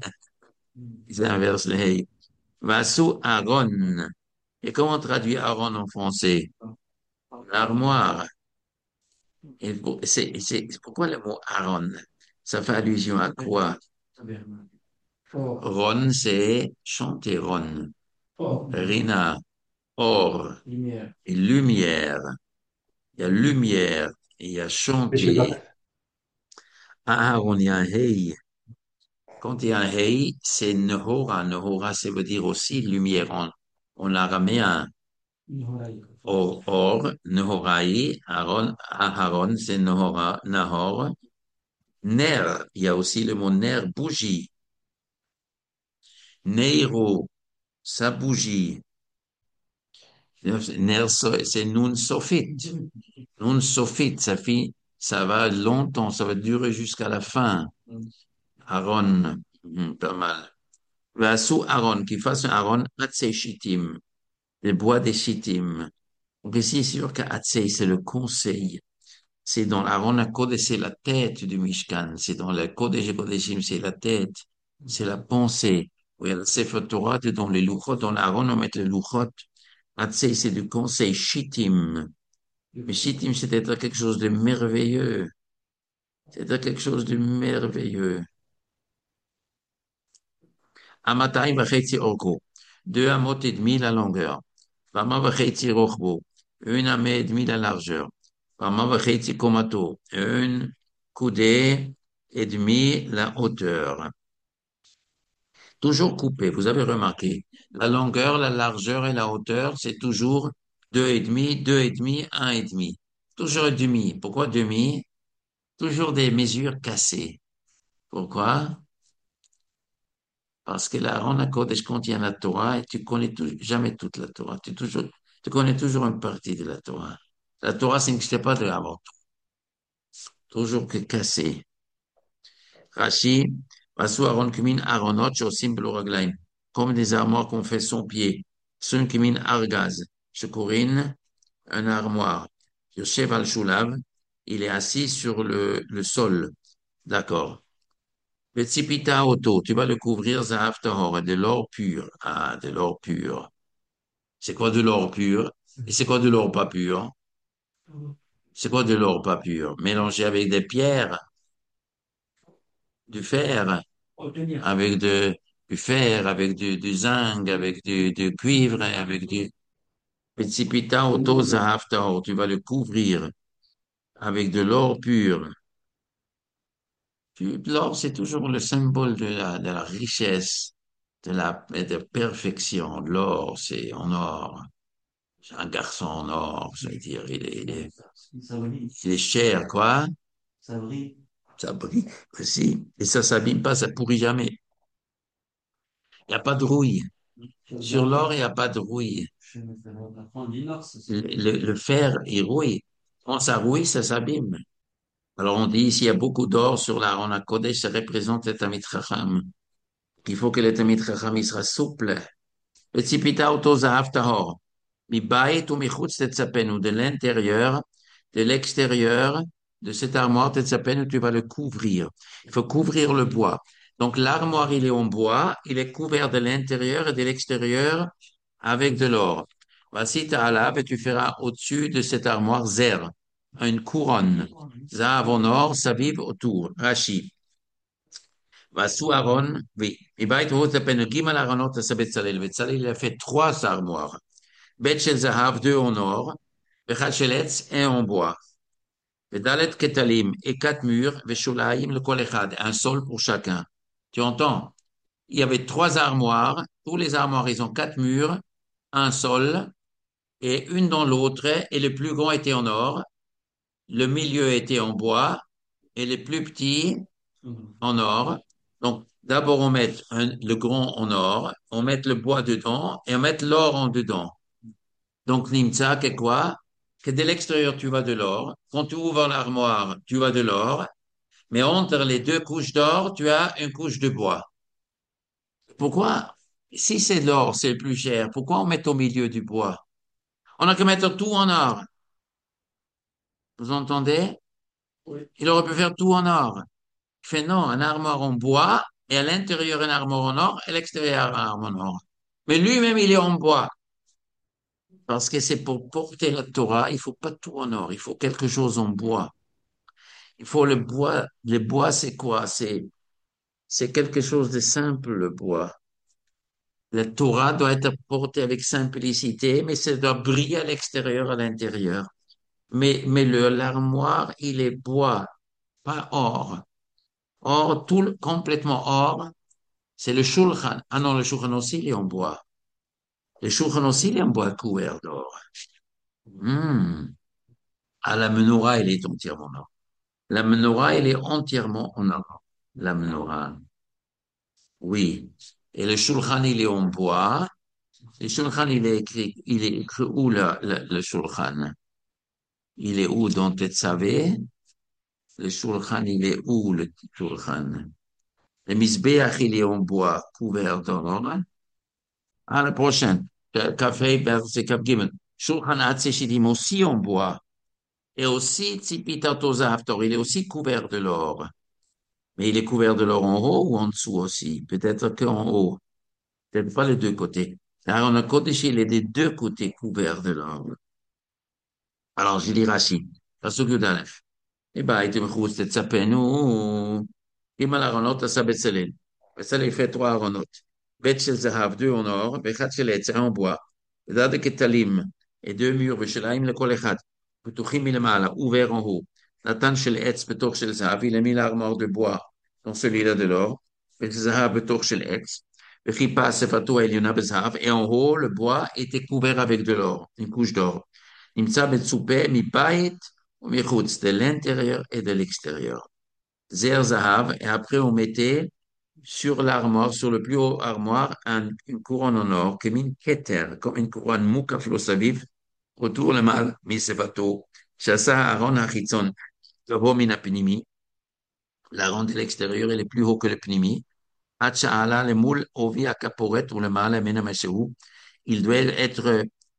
ils inversent les hey. Vassou Aaron. Et comment on traduit Aaron en français? L'armoire. Et pour- c'est, c'est, pourquoi le mot Aaron? Ça fait allusion à quoi? Or, Ron, c'est chanter Ron. or, Rina, or, lumière. et lumière. Il y a lumière, et il y a Et c'est pas, chanter. Aaron, il y a un hey. Quand il y a un hey, c'est Nehora. Nehora, ça veut dire aussi lumière en, en araméen. Or, or, Nehorai, Aaron, Aharon, c'est Nehora, Nahor. Ner, il y a aussi le mot ner, bougie. Neiro, sa bougie. Ner, so- c'est Nun Sofit. Nun Sofit, ça fait, ça va longtemps, ça va durer jusqu'à la fin. Aaron, hum, pas mal. Vassou Aaron, qui fasse un Aaron, Atsei Shittim, le bois des Shittim. Donc ici, c'est sûr qu'Atsei, c'est le conseil. C'est dans l'Aaron à Kodesh, c'est la tête du Mishkan. C'est dans le Kodesh et Kodeshim, c'est la tête. C'est la pensée. Oui, le Sefer Torah, c'est dans les Luchot. Dans l'Aaron, on met les Luchot. Atsei, c'est du conseil. Shittim. Mais Shittim, c'était quelque chose de merveilleux. C'était quelque chose de merveilleux. Amatayim v'chetzi orko. Deux amot et demi la longueur. Vama v'chetzi rochbo. Une amé et demi la largeur. Vama v'chetzi komato. Une coudée et demi la hauteur. Toujours coupé, vous avez remarqué. La longueur, la largeur et la hauteur, c'est toujours deux et demi, deux et demi, un et demi. Toujours demi. Pourquoi demi? Toujours des mesures cassées. Pourquoi? Parce que la Rona Kodesh contient la Torah et tu connais tou- jamais toute la Torah. Tu, toujours, tu connais toujours une partie de la Torah. La Torah, ça n'existe pas de avant. Toujours que cassé. Rashi, Vasu Aaron Kumin Aaronot Shosim Belo Raglaim. Comme des armoires qu'on fait son pied. Sun Kumin Argaz. Shekurin, un armoire. Yoshev al Shulav, il est assis sur le, le sol. D'accord. Vetsipita Auto, tu vas le couvrir Zahav Tahor, de l'or pur. Ah, de l'or pur. C'est quoi de l'or pur? Et c'est quoi de l'or pas pur? C'est quoi de l'or pas pur? Mélangé avec des pierres, du fer, Obtenir. avec de, du fer, avec du, du zinc, avec du, du cuivre, avec du Precipita auto zahav tahor. Tu vas le couvrir avec de l'or pur. Tu- L'or, c'est toujours le symbole de la, de la richesse, de la, et de perfection. L'or, c'est en or. C'est un garçon en or, je veux dire. Il est, il est, Ça brille. il est cher, quoi. Ça brille. Ça brille aussi. Et ça s'abîme pas, ça pourrit jamais. Il n'y a pas de rouille. Je Sur regarde. l'or, il n'y a pas de rouille. Je vais me faire apprendre l'inox Le, aussi. le- le fer, il rouille. Quand ça rouille, ça s'abîme. Alors on dit, s'il y a beaucoup d'or sur la Arona Kodesh, ça représente le Tamid Chacham. Il faut que le Tamid Chacham, il sera souple. Precipita auto zahav tahor. Mibayit ou michutz tetzapenu, de l'intérieur, de l'extérieur, de cette armoire tetzapenu, tu vas le couvrir. Il faut couvrir le bois. Donc l'armoire, il est en bois, il est couvert de l'intérieur et de l'extérieur avec de l'or. Voici ta halab et tu feras au-dessus de cette armoire zer, une couronne. Zahav en or, ça vive autour. Rashi. Vassou Aaron, oui. Mibayit ou tetzapenu, gimal aronot sa Betzalel. Betzalel, il a fait trois armoires. Bet shel zahav, deux en or, vechad shel etz, un en bois, vedalet ketalim, et quatre murs, veshulaim le kol echad, un sol pour chacun. Tu entends? Il y avait trois armoires, tous les armoires, ils ont quatre murs, un sol, et une dans l'autre, et le plus grand était en or, le milieu était en bois, et les plus petits Mhm. en or. Donc, d'abord, on met un- le grand en or, on met le bois dedans, et on met l'or en dedans. Donc, Nimtza, que quoi? Que de l'extérieur, tu vois de l'or. Quand tu ouvres l'armoire, tu vois de l'or. Mais entre les deux couches d'or, tu as une couche de bois. Pourquoi? Si c'est de l'or, c'est le plus cher. Pourquoi on met au milieu du bois? On a que mettre tout en or. Vous entendez? Oui. Il aurait pu faire tout en or. Il fait non, un armoire en bois, et à l'intérieur, un armoire en or, et à l'extérieur, un armoire en or. Mais lui-même, il est en bois. Parce que c'est pour porter la Torah, il faut pas tout en or, il faut quelque chose en bois. Il faut le bois. Le bois, c'est quoi? C'est, c'est quelque chose de simple, le bois. La Torah doit être portée avec simplicité, mais ça doit briller à l'extérieur, à l'intérieur. Mais, mais le, l'armoire, il est bois, pas or. Or, tout le- complètement or, c'est le shulchan. Ah non, le shulchan aussi, il est en bois. Le shulchan aussi, il est en bois couvert d'or. Hmm. Ah, la menorah, elle est entièrement en or. La menorah, elle est entièrement en or. La menorah. Oui. Et le Shulchan, il est en bois. Le Shulchan, il est écrit, il est écrit où le, le, le Shulchan? Il est où dans Tetzavé? Le Shulchan, il est où le Shulchan? Le Mizbeach, il est en bois, couvert d'or. Ah, la prochaine. Café, verset Kaf Gimel. Shulchan Atzeshidim aussi en bois. Et aussi Tzipita Toza Haftor, il est aussi couvert de l'or. Mais il est couvert de l'or en haut ou en dessous aussi? Peut-être qu'en haut. Peut-être pas les deux côtés. Alors, on a Kodesh, il est des deux côtés couverts de l'or. Alors, je lis Rashi. Pasuk Yud Aleph. מבית מחוץ תצפנו, עם על ארונות עשה בצלאל. בצלאל fait trois ארונות. בית של זהב, deux en or, ואחד של עץ, un en bois. ודד כתלים, et deux murs ושליים לכל אחד, פתוחים מלמעלה, ouverts en haut. נתן של עץ בתוך של זהב, il a mis l'armoire de bois dans celui-là de l'or, וזהב בתוך של עץ, וכיפה שפתו העליונה בזהב, et en haut, le bois était couvert avec de l'or, une couche d'or. נמצא מצופה מבית Michoutz, de l'intérieur et de l'extérieur. Zer Zahav, et après on mettait sur l'armoire, sur le plus haut armoire, un- une couronne en or, comme une keter, comme une couronne moukaflo saviv, autour le mal, misevato, chassa Aaron Hachitzon, gavo min apnimi, la ronde de l'extérieur est le plus haut que le pnimi, Hatsha'ala, le moule, ovi akaporet, ou le mal, menameseu, il doit être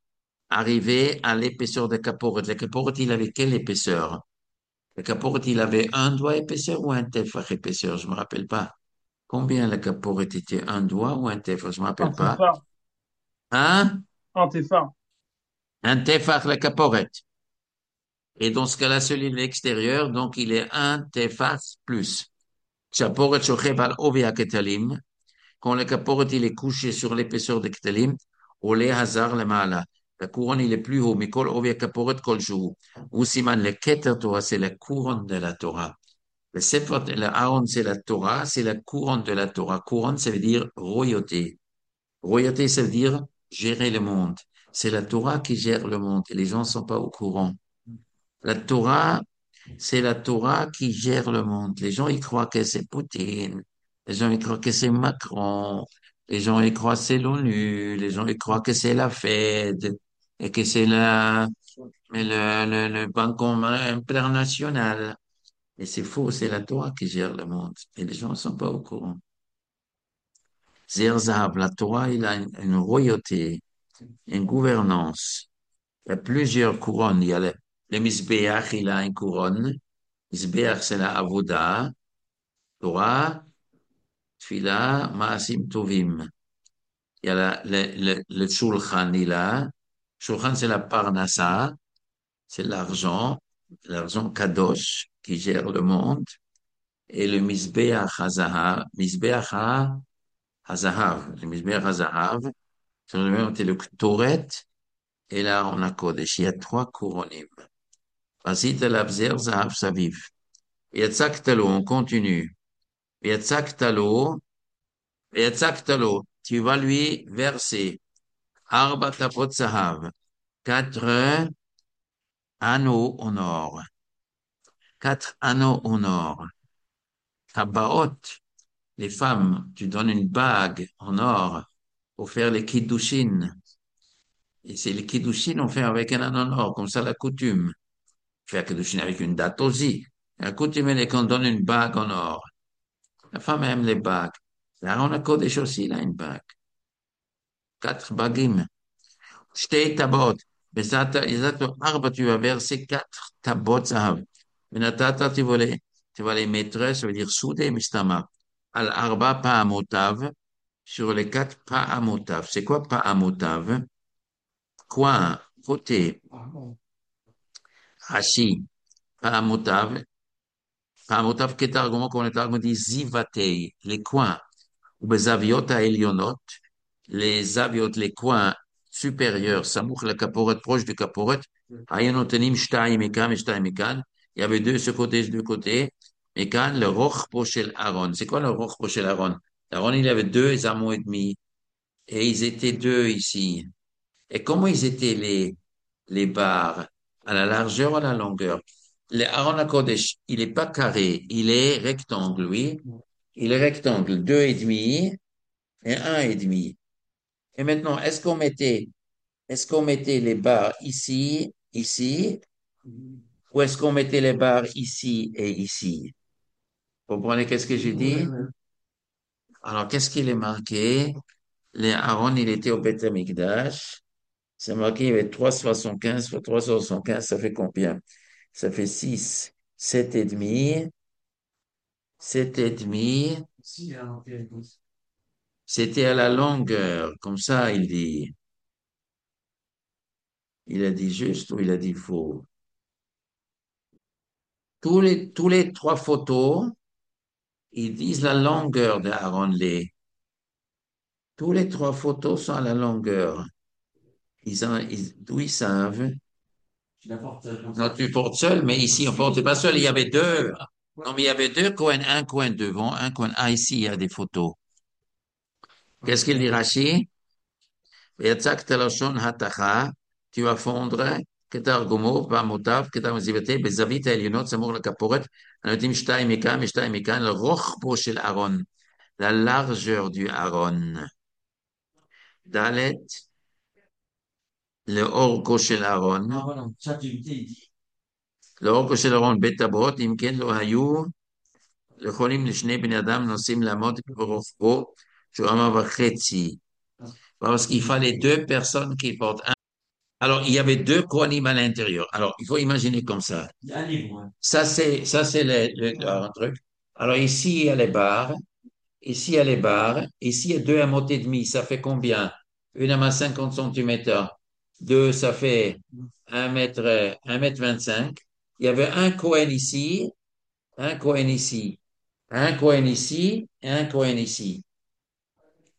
arrivé à l'épaisseur de kaporet. Le kaporet, il avait quelle épaisseur? Le capote, il avait un doigt épaisseur ou un tefach épaisseur, je me rappelle pas. Combien le capote était un doigt ou un tefach, je me rappelle pas. Antifa, Un, Antifa. un tefach le capote. Et dans ce cas-là, celui de l'extérieur, donc il est un tefach plus. Chaporet shochev al ovi haketalim. quand le caporet il est couché sur l'épaisseur de Ktalim, Ole Hazar le Mala. La couronne il est plus haut, mais kol ovia caporet kol jou. Ou siman le Keter Torah, c'est la couronne de la Torah. Le Sefer, le Aaron, c'est la Torah, c'est la couronne de la Torah. Couronne, ça veut dire royauté. Royauté, ça veut dire gérer le monde. C'est la Torah qui gère le monde et les gens ne sont pas au courant. La Torah, c'est la Torah qui gère le monde. Les gens y croient que c'est Poutine. Les gens y croient que c'est Macron. Les gens y croient que c'est l'ONU. Les gens y croient que c'est la Fed et que c'est la, le, le, le Banque international. Et c'est faux, c'est la Torah qui gère le monde. Et les gens ne sont pas au courant. Zerzav, la Torah, il a une, une royauté, une gouvernance. Il y a plusieurs couronnes. Il y a le, le Misbéach, il a une couronne. Misbéach, c'est la Avoda. Torah, Tfila, Maasim Tovim. Il y a la, le, le, le Shulchan, il a. Shulchan, c'est la Parnassa, c'est l'argent, l'argent Kadosh qui gère le monde. Et le Misbéach HaZahav, Misbéach HaZahav, le Misbéach HaZahav, c'est le même, c'est le Ktoret et là on a Kodesh. Il y a trois couronnim. Vasit al-Abzer Zahav Saviv. Yatzak Talo, on continue. Yatzak Talo, Yatzak Talo, tu vas lui verser Arba Tapot Zahav, quatre anneaux en or. Quatre anneaux en or. Tabaot, les femmes, tu donnes une bague en or pour faire les kiddushin. Et c'est les kiddushin, on fait avec un anneau en or, comme ça la coutume. Faire kiddushin avec une date aussi. La coutume, elle est qu'on donne une bague en or. La femme aime les bagues. Là, on a Kodesh aussi, il a une bague. Quatre bagim. Shtei tabot. Bezata, exacto, arba, tu vas verser quatre tabot zahav. Menatata, tu vas les, tu vas les mettre, ça veut dire souder, mistama. Al arba pa'amotav, sur les quatre pa'amotav. C'est quoi pa'amotav? Coin, côté, Rashi, pa'amotav. Pa'amotav, qu'est argument qu'on est argument dit zivatei, les coins. Ou bezaviot ha'elyonot, les aviot, les coins supérieurs, samouch la caporet, proche du caporet, hayanotenim shtaim mekan et shtaim mekan. Il y avait deux ce côté, deux côtés. Mekan, le roch pochel Aaron. C'est quoi le roch pochel Aaron? Aaron, il avait deux amants et demi. Et ils étaient deux ici. Et comment ils étaient les, les barres? À la largeur ou à la longueur? Le Aaron HaKodesh, il est pas carré, il est rectangle, oui. Il est rectangle, deux et demi et un et demi. Et maintenant, est-ce qu'on mettait, est-ce qu'on mettait les barres ici, ici, ou est-ce qu'on mettait les barres ici et ici? Vous comprenez qu'est-ce que j'ai dit? Alors, qu'est-ce qu'il est marqué? Les Aaron, il était au Beth Amikdash. C'est marqué, il y avait trois cent soixante-quinze fois trois cent soixante-quinze, ça fait combien? Ça fait six, sept et demi, sept et demi. C'était à la longueur, comme ça, il dit. Il a dit juste ou il a dit faux? Tous les, tous les trois photos, ils disent la longueur de Aaron Lee. Tous les trois photos sont à la longueur. Ils ont, ils, d'où ils savent? Tu la portes comme Non, ça. tu portes seul, mais ici, on portait pas seul. Il y avait deux. Non, mais il y avait deux coins, un coin devant, un coin. Ah, ici, il y a des photos. Qu'est-ce qu'il dit, Rashi? Yatzak telashon hatacha, tu vas fondre, ketar gomor, ba'amotav, ketar mezivate, bezavit ha'elyonot, samur lekaporet, anotim shtai mekan, shtai mekan, le rochbo shel Aaron, la largeur du Aaron. Dalet, le orgo shel Aaron, Ah, voilà. ChatGPT, il dit. le orgo shel Aaron, betabot, imken lo hayu, יכולים לשני בני אדם נוסעים לעמוד ברוחבו שהוא אמה וחצי. Parce qu'il fallait deux personnes qui portent un. Alors, il y avait deux coanimes à l'intérieur. Alors, il faut imaginer comme ça. Il y a un livre, ouais. Ça, c'est, ça, c'est le, le- un truc. Alors, ici, il y a les barres. Ici, il y a les barres. Ici, il y a deux amotes et demi. Ça fait combien? Une à cinquante centimètres. Deux, ça fait un mètre, un mètre vingt-cinq. Il y avait un coin ici, un coin ici, un coin ici et un coin ici.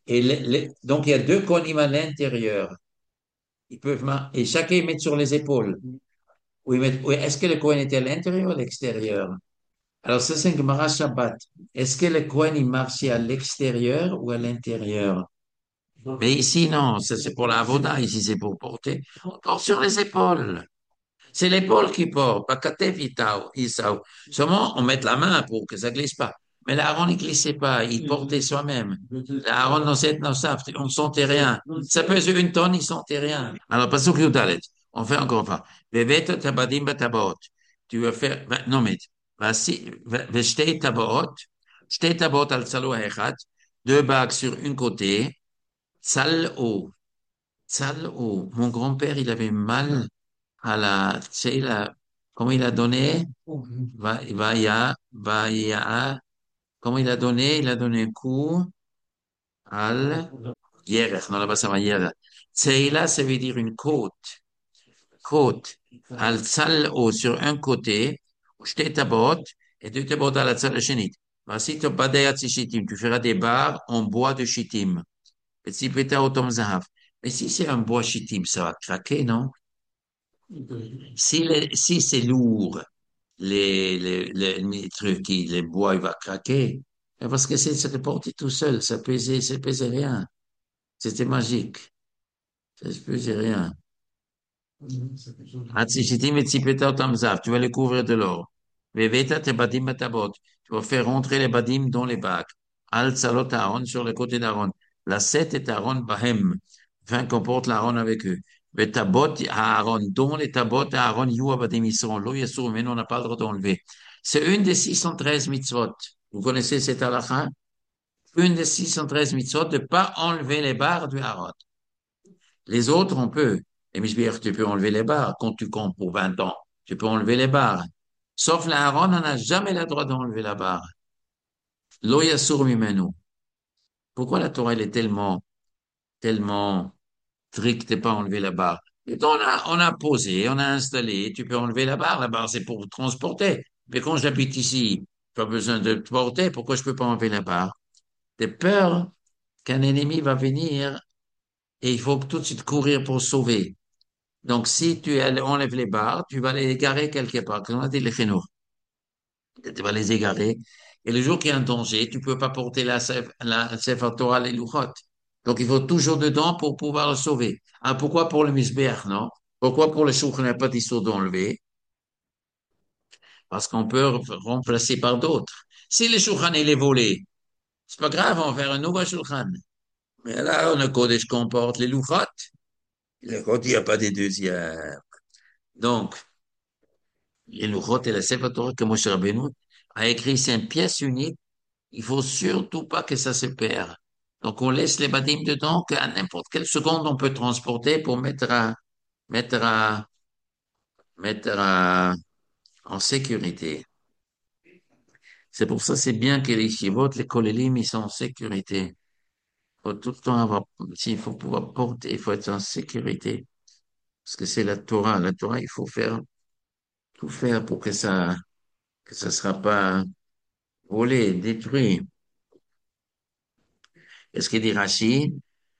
Et les- les- donc, il y a deux kohanim à l'intérieur. Ils peuvent, ma- et chacun ils mettent sur les épaules. Oui, mais oui, est-ce que le Cohen était à l'intérieur ou à l'extérieur? Alors, ça, c'est un Gemara Shabbat. Est-ce que le Cohen, il marchait à l'extérieur ou à l'intérieur? Mais ici, non, ça, c'est pour la avoda. Ici, c'est pour porter. On porte sur les épaules. C'est l'épaule qui porte, pas Katev Itao, Isao. Seulement, on met la main pour que ça glisse pas. Mais l'Aaron, il glissait pas, il portait soi-même. L'Aaron, non, c'est, non, ça, on ne sentait rien. Ça pèse une tonne, il sentait rien. Alors, passons au Dalet. On fait encore une fois. Veveta tabadim batabot. Tu vas faire, va- non, mais, voici, veshte tabaot, shte tabaot al salo echad, deux bagues sur une côté, sal haut, sal haut. Mon grand-père, il avait mal à la, tu sais, la, comment il a donné, va, va, ya, va, ya, comment il a donné, il a donné un coup al, yerech, non, là-bas ça va yerech. Tseila, ça veut dire une côte, côte, al tsal-o sur un côté, shte tabot, et deux tabot à la tsal chenit. Voici ton badayat shitim, tu feras des barres en bois de shitim. Et si peta autom zahav. Mais si c'est un bois shitim, ça va craquer, non? Si, les- si c'est lourd, les, les, les, les trucs, qui- les bois, il va craquer. Mais parce que c'est, c'était porté tout seul, ça pesait, ça pesait rien. C'était magique. Ça ne pesait rien. Hatzishitim et tzipeta otam zav. Tu vas les couvrir de l'or. Veveta te badim batabot. Tu vas faire rentrer les badim dans les bacs. Al tzalot Aaron sur le côté d'Aaron. La sept est Aaron bahem. Enfin, qu'on porte l'Aaron avec eux. Vetabot à Aaron. Dont les tabot à Aaron you badim ils seront là. Yassou, mais on n'a pas le droit d'enlever. C'est une des six cent treize mitzvot. Vous connaissez cette halakha? Une des six cent treize mitzvot de ne pas enlever les barres du Aaron. Les autres, on peut. Et Mishbeach, tu peux enlever les barres. Quand tu comptes pour vingt ans, tu peux enlever les barres. Sauf l'Aaron, on n'a jamais le droit d'enlever la barre. Lo yasur mimenu. Pourquoi la Torah, elle est tellement, tellement stricte de pas enlever la barre? Et donc, on a, on a posé, on a installé, tu peux enlever la barre. La barre, c'est pour transporter. Mais quand j'habite ici, pas besoin de porter. Pourquoi je peux pas enlever la barre? T'as peur qu'un ennemi va venir et il faut tout de suite courir pour sauver. Donc, si tu enlèves les barres, tu vas les égarer quelque part. Comme on a dit les chénours. Tu vas les égarer. Et le jour qu'il y a un danger, tu peux pas porter la, sef- la Sefer Torah, les louchot. Donc, il faut toujours dedans pour pouvoir le sauver. Ah, pourquoi pour le misbéach, non? Pourquoi pour le shulchan, il n'y a pas d'histoire d'enlever? Parce qu'on peut re- remplacer par d'autres. Si le shulchan, il est volé, c'est pas grave, on va faire un nouveau shulchan. Mais là, on a Kodesh comporte les louchot. Le Kodesh, il n'y a pas des deuxièmes. Donc, les Louchot et la Sefer Torah que Moshe Rabbeinu a écrit, c'est une pièce unique. Il faut surtout pas que ça se perde. Donc, on laisse les badim dedans qu'à n'importe quelle seconde, on peut transporter pour mettre à, mettre à, mettre à, en sécurité. C'est pour ça, c'est bien que les chivot, les kolélim, ils sont en sécurité. Il faut tout le temps avoir, s'il faut pouvoir porter, il faut être en sécurité. Parce que c'est la Torah. La Torah, il faut faire, tout faire pour que ça, que ça sera pas volé, détruit. Qu'est-ce qu'il dit Rashi?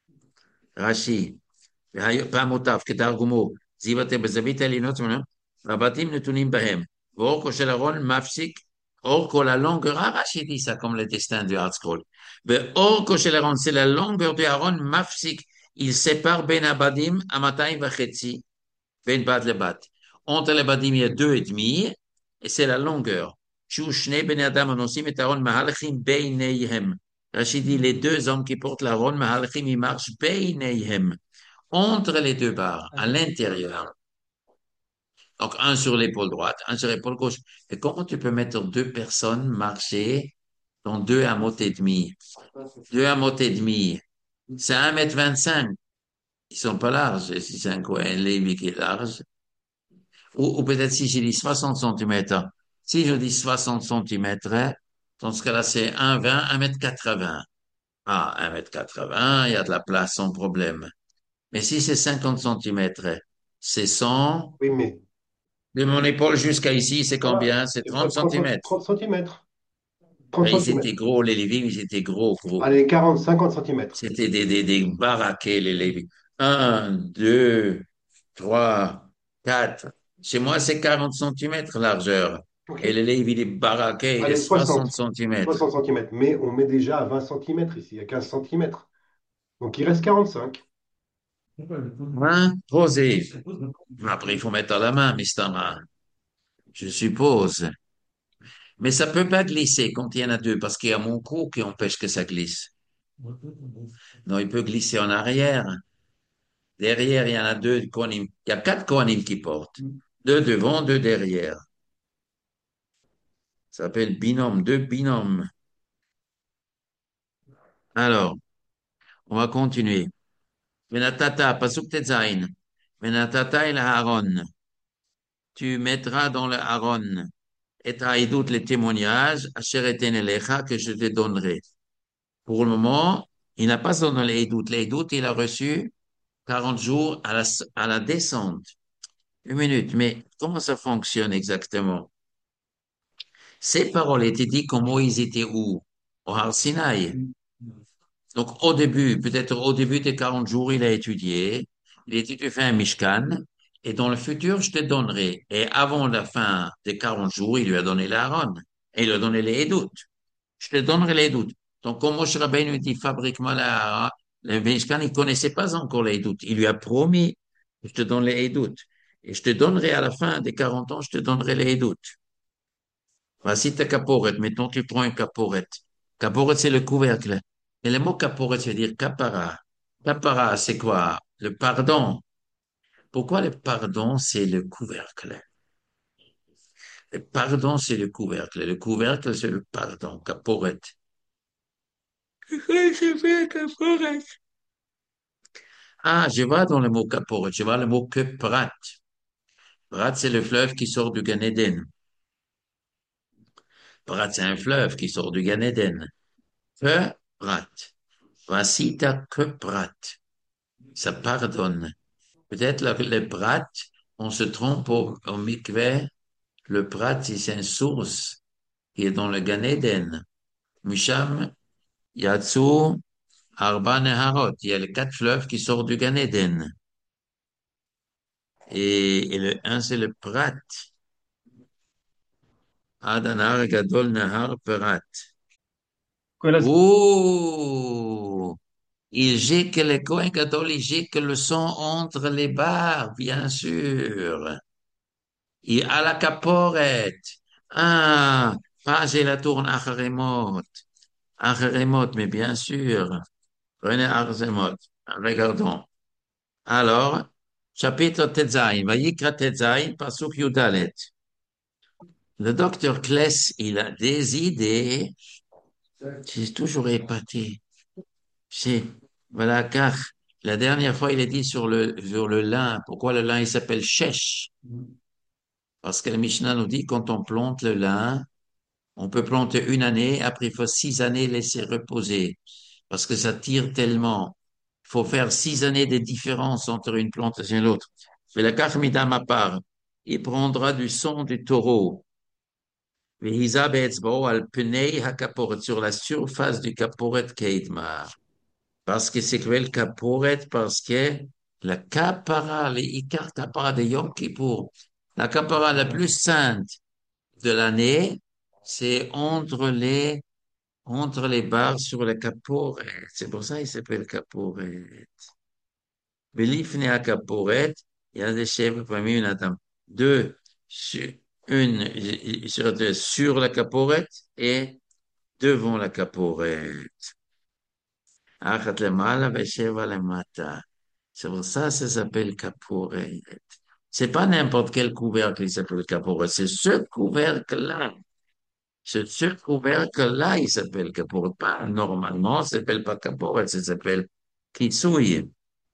Rashi, פעמותיו כתרגומו, זיוותר בזווית העליונות ממנו, והבתים נתונים בהם. ואורכו של ארון מפסיק, אורכו la longueur, ah, Rashi dit ça comme le destin du Hard Scroll. ואורכו של ארון, c'est la longueur du ארון מפסיק, il sépare בין הבדים המאתיים וחצי, בין בד לבד. Entre les badim, il y a deux et demi, et c'est la longueur. שהוא שני בני אדם הנושאים את הארון מהלכים ביניהם. Rachid dit, les deux hommes qui portent l'aron, mahalchim, ils marchent beineihem, entre les deux barres, à l'intérieur. Donc, un sur l'épaule droite, un sur l'épaule gauche. Et comment tu peux mettre deux personnes marcher dans deux amots et demi? Deux amots et demi. C'est un mètre vingt-cinq. Ils sont pas larges. Si c'est un coin Lévi qui est large. Ou, ou peut-être si j'ai dit soixante centimètres. Si je dis soixante centimètres, dans ce cas-là, c'est un vingt, un mètre quatre-vingts. Ah, un mètre quatre-vingts, il y a de la place sans problème. Mais si c'est cinquante centimètres, c'est cent. Oui, mais De mon épaule jusqu'à ici, c'est voilà, combien? C'est il faut trente trente centi- centimètres. trente centimètres. trente Et ils étaient centimètres. gros, les Lévites, ils étaient gros, gros. Allez, quarante, cinquante centimètres. C'était des, des, des baraquets, les Lévites. Un, deux, trois, quatre. Chez moi, c'est quarante centimètres largeur. Et OK. le Lévi, il est baraqué, il est Allez, soixante soixante. centimètres. soixante centimètres. Mais on met déjà à vingt centimètres ici, à quinze centimètres. Donc il reste quarante-cinq. Hein? Posé. Après, il faut mettre à la main, mister Man, je suppose. Mais ça peut pas glisser quand il y en a deux, parce qu'il y a mon cou qui empêche que ça glisse. Non, il peut glisser en arrière. Derrière, il y en a deux Kohanim. Il y a quatre Kohanim qui portent. Deux devant, deux derrière. Ça s'appelle binôme, deux binômes. Alors, on va continuer. Venatata, pasuk tetzain. Venatata el Aaron. Tu mettras dans le Aaron et Haïdout les témoignages, Asher eten elecha, que je te donnerai. Pour le moment, il n'a pas donné les Haïdout. Les Haïdout, il a reçu quarante jours à la, à la descente. Une minute, mais comment ça fonctionne exactement? Ces paroles étaient dites quand Moïse était où? Au Har Sinaï. Donc, au début, peut-être au début des quarante jours, il a étudié. Il a dit, tu fais un Mishkan, et dans le futur, je te donnerai. Et avant la fin des quarante jours, il lui a donné l'Aaron. Et il lui a donné les Hédoutes. Je te donnerai les Hédoutes. Donc, quand Moshe Rabbeinu dit, fabrique-moi la, le Mishkan, il connaissait pas encore les Hédoutes. Il lui a promis, je te donne les Hédoutes. Et je te donnerai à la fin des quarante ans, je te donnerai les Hédoutes. Voici ta caporette. Mettons, tu prends une caporette. Caporette, c'est le couvercle. Et le mot caporette, ça veut dire capara. Capara, c'est quoi? Le pardon. Pourquoi le pardon, c'est le couvercle? Le pardon, c'est le couvercle. Le couvercle, c'est le pardon. Caporette. Qu'est-ce que c'est, caporette? Ah, je vois dans le mot caporette, je vois le mot que prat. Prat, c'est le fleuve qui sort du Gan Eden. Prat, c'est un fleuve qui sort du Gan Eden. Que prat. Voici ta que prat. Ça pardonne. Peut-être le, le prat, on se trompe au, au mikveh. Le prat, c'est une source qui est dans le Gan Eden. Misham, Yatsu, Arba Neharot. Il y a les quatre fleuves qui sortent du Gan Eden. Et, et le un, c'est le prat. Adanar Gadol Nahar Prat. Quella Oh! Il gicle, le Kohen Gadol, il gicle le sang entre les barres, bien sûr. Et à la caporette. Ah, pas j'ai la tourne Acharemot. Acharemot, mais bien sûr. Prenez Acharemot. Regardons. Alors, chapitre Tetzain, Vayikra Tetzain, Pasuk Yudalet. Le docteur Kless, il a des idées. J'ai toujours épaté. C'est, voilà, car la dernière fois, il a dit sur le, sur le lin. Pourquoi le lin, il s'appelle Shesh? Parce que la Mishnah nous dit, quand on plante le lin, on peut planter une année, après il faut six années laisser reposer, parce que ça tire tellement. Il faut faire six années de différence entre une plantation et l'autre. Mais la Karmida, ma part, il prendra du sang du taureau. Vehisa be'etzbo al pnei hakaporet, sur la surface du kaporet keidmar. Parce que c'est quoi le kaporet? Parce que la kapara, les ikar kapara de Yom Kippour, la kapara la plus sainte de l'année, c'est entre les, entre les barres sur le caporet. C'est pour ça qu'il s'appelle caporet. Belifne à caporet, il y a des chèvres parmi une attente. Deux, sur, une sur, deux, sur la caporette et devant la caporette. Achat le mala vesheva le mata. C'est pour ça que ça s'appelle caporet. C'est pas n'importe quel couvercle qui s'appelle caporet, c'est ce couvercle-là. Ce ce couvercle-là, il s'appelle caporet. Pas, normalement, ça s'appelle pas caporet, ça s'appelle kitsouille.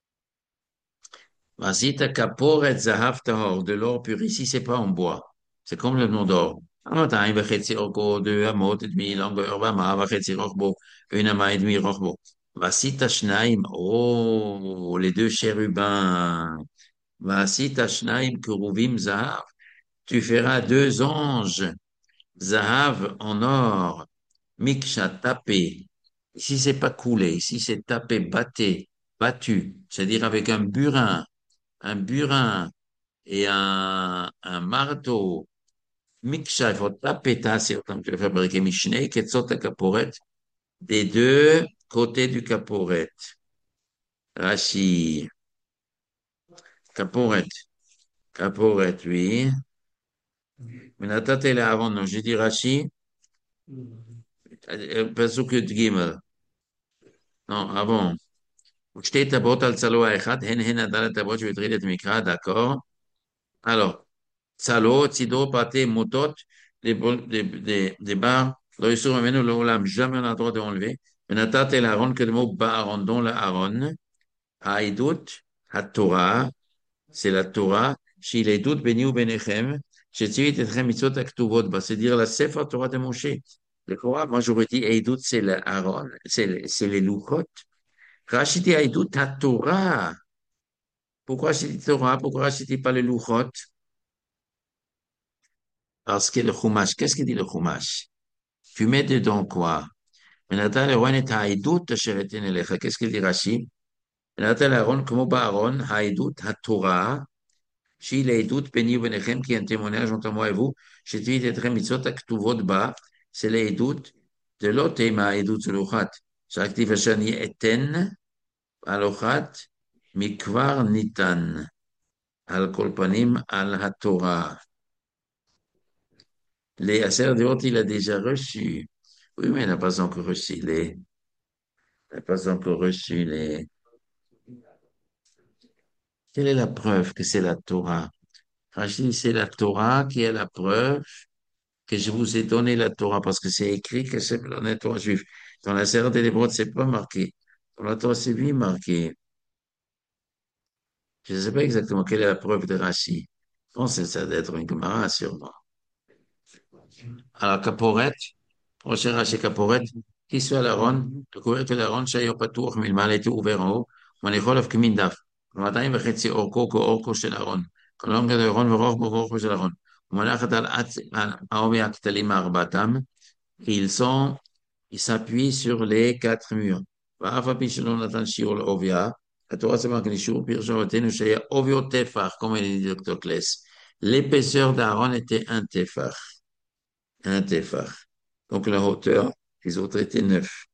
Vasita kaporet zahav tahor, de l'or pur. Ici, c'est pas en bois. C'est comme le nom d'or. מאתיים וחצי אורכו, deux אמות et demi longueur, ואמה וחצי רוחבו, une amas et demi רוחבו. ועשית שניים, oh, les deux chérubins. ועשית שניים kerouvim zahav. Tu feras deux anges, zahav en or. Miksha, taper. Ici, c'est pas couler. Ici, c'est taper, batté, battu. C'est-à-dire avec un burin, un burin et un, un marteau. Miksha, il faut taper, tasser, comme tu as fabriqué Mishneh, Ketzot Kaporet, des deux côtés du Kaporet. Rashi, Kaporet, Kaporet, oui. Mais la tête, elle est avant, non, j'ai dit Rashi, Pasuk Gimel. Non, avant. ושתי טבעות על צלו האחד, הן הן הדלת טבעות שהטריד את מקרא, d'accord. Alors, צלו, צידו, פרטי, מוטות, des, bol- des, des, des barres, לא יסור ממנו לעולם, jamais on a le droit de enlever. ונתת אל אהרון כדמו בארון, dont לארון, העדות, התורה, c'est la Torah, שהיא לעדות ביני וביניכם, שציוויתי אתכם מצוות הכתובות בה, c'est dire la Sefer Torah de Moshe. Le Torah, moi j'aurais dit עדות, c'est l'Aaron, c'est c'est les Luchot. Rachid dit עדות התורה. Pourquoi j'ai dit Torah? Pourquoi j'ai dit pas le Luchot? Parce que le Chumash, qu'est-ce qu'il dit le Chumash? Tu mets dedans quoi? ונתן לאהרון את העדות אשר אתן אליך. Qu'est-ce qu'il dit Rashi? ונתן לאהרון כמו בארון, העדות, התורה, שהיא לעדות ביני וביניכם, כי אין témoignage entre moi et vous, שתהיית אתכם מצוות הכתובות בה, c'est לעדות, זה לא תימה העדות של לוחת, שהכתיב אשר אני אתן, הלוחת, מכבר ניתן, על כל פנים, על התורה. Les Asserdiot, il a déjà reçu. Oui, mais il n'a pas encore reçu les. Il n'a pas encore reçu les. Quelle est la preuve que c'est la Torah? Rachid, c'est la Torah qui est la preuve que je vous ai donné la Torah parce que c'est écrit que c'est la Torah juive. Dans la Sérère des Lébrot, c'est pas marqué. Dans la Torah, c'est oui marqué. Je ne sais pas exactement quelle est la preuve de Rachid. Je pense que ça doit être une Gemara, sûrement. Alors, Caporet, prochain Rashi Caporet, qui soit l'Aaron, le couvercle de l'Aaron, שהיו פתוח מלמעלה הייתי עובר האור, ומניחו עליו כמין דף, ומאתיים וחצי אורכו כאורכו של אהרון, כלום גדול אהרון ורוחבו כאורכו של אהרון, ומנחת על עצ- על העובי הכתלים מארבעתם, ils sont, ils s'appuient sur les quatre murs. ואף על פי שלא נתן שיעור לעובייה, התורה זה marqué שיעור פרשנותינו שהיה עוביו טפח, comme il dit docteur Kless. L'épaisseur d'Aaron était un tefach, un tefach. Donc la hauteur, les autres étaient neuf.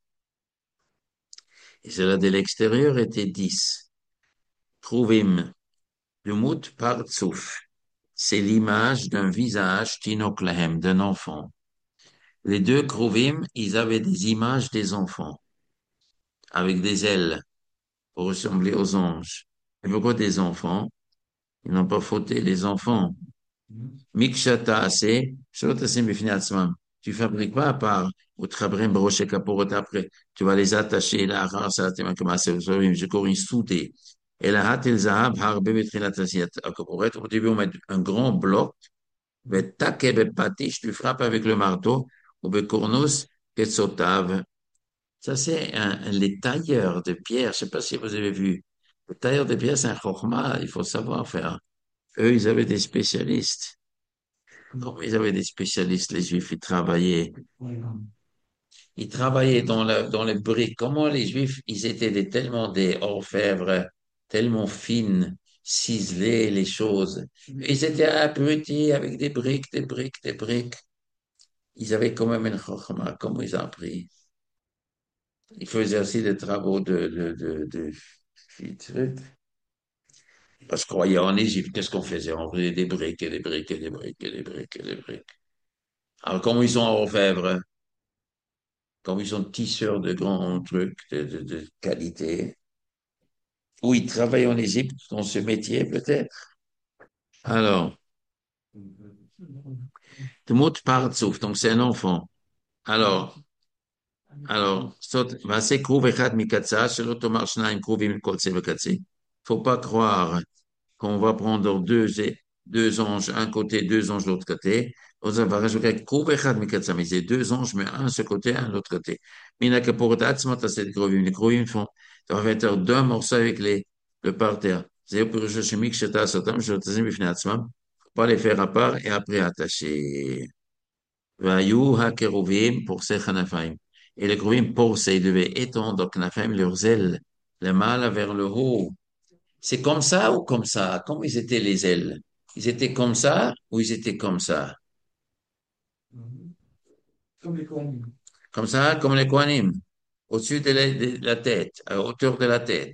Et cela de l'extérieur était dix. Trouvim, le mot partsouf, c'est l'image d'un visage tinoklahem, d'un enfant. Les deux Kruvim, ils avaient des images des enfants, avec des ailes, pour ressembler aux anges. Et pourquoi des enfants? Ils n'ont pas fauté les enfants. Mikshata ase, shotasim bifnei atzmam. Tu fabriques pas à part, ou trabrim broché kaporot après. Tu vas les attacher là, rasatim kamase, je corrige soudé. Et la hat el zahab harbe betrilat asiyat kaporot. Au début, on met un grand bloc, mais take patish, tu frappes avec le marteau, ou bekornos, ketsotav. Ça, c'est un, les tailleurs de pierre. Je sais pas si vous avez vu. Le tailleur de pierre, c'est un chokhmah, il faut savoir faire. Eux, ils avaient des spécialistes. Comme ils avaient des spécialistes, les Juifs, ils travaillaient, ils travaillaient dans la, dans les briques. Comment les Juifs, ils étaient des, tellement des orfèvres, tellement fines, ciselés, les choses. Ils étaient abrutis avec des briques, des briques, des briques. Ils avaient quand même une chokhmah, comment ils ont appris. Ils faisaient aussi des travaux de, de, de, de, de- parce qu'on croyait en Égypte, qu'est-ce qu'on faisait? On faisait des briques et des briques et des briques et des briques et des briques. Alors, comment ils sont orfèvres? Comme ils sont tisseurs de grands trucs de, de, de qualité, ou ils travaillent en Égypte dans ce métier peut-être. Alors, Tmut Partsouf, donc c'est un enfant. Alors, alors, sot- מעשה כרוב אחד מקצה, שלא תאמר שניים קרובים מכל צא וקצה. Faut pas croire qu'on va prendre deux, deux anges, un côté, deux anges de l'autre côté. On va rajouter כרוב אחד מקצה, mais c'est deux anges, mais un de ce côté, un de l'autre côté. מן הכפורת עצמות עשה את קרובים. Les קרובים font, ça va faire deux morceaux avec les, le parterre. זהו פירושו שמקשתה עשותם, שלא תשים בפני עצמם. Faut pas les faire à part et après attacher. Vayu ha-kérovim pour ses khanafim. Et les kérovim pour ses, ils devaient étendre knafim leurs ailes, le mal vers le haut. C'est comme ça ou comme ça? Comment ils étaient les ailes? Ils étaient comme ça ou ils étaient comme ça? Mhm. Comme les cornes. Comme ça, comme les Kohanim, au-dessus de la, de la tête, à hauteur de la tête.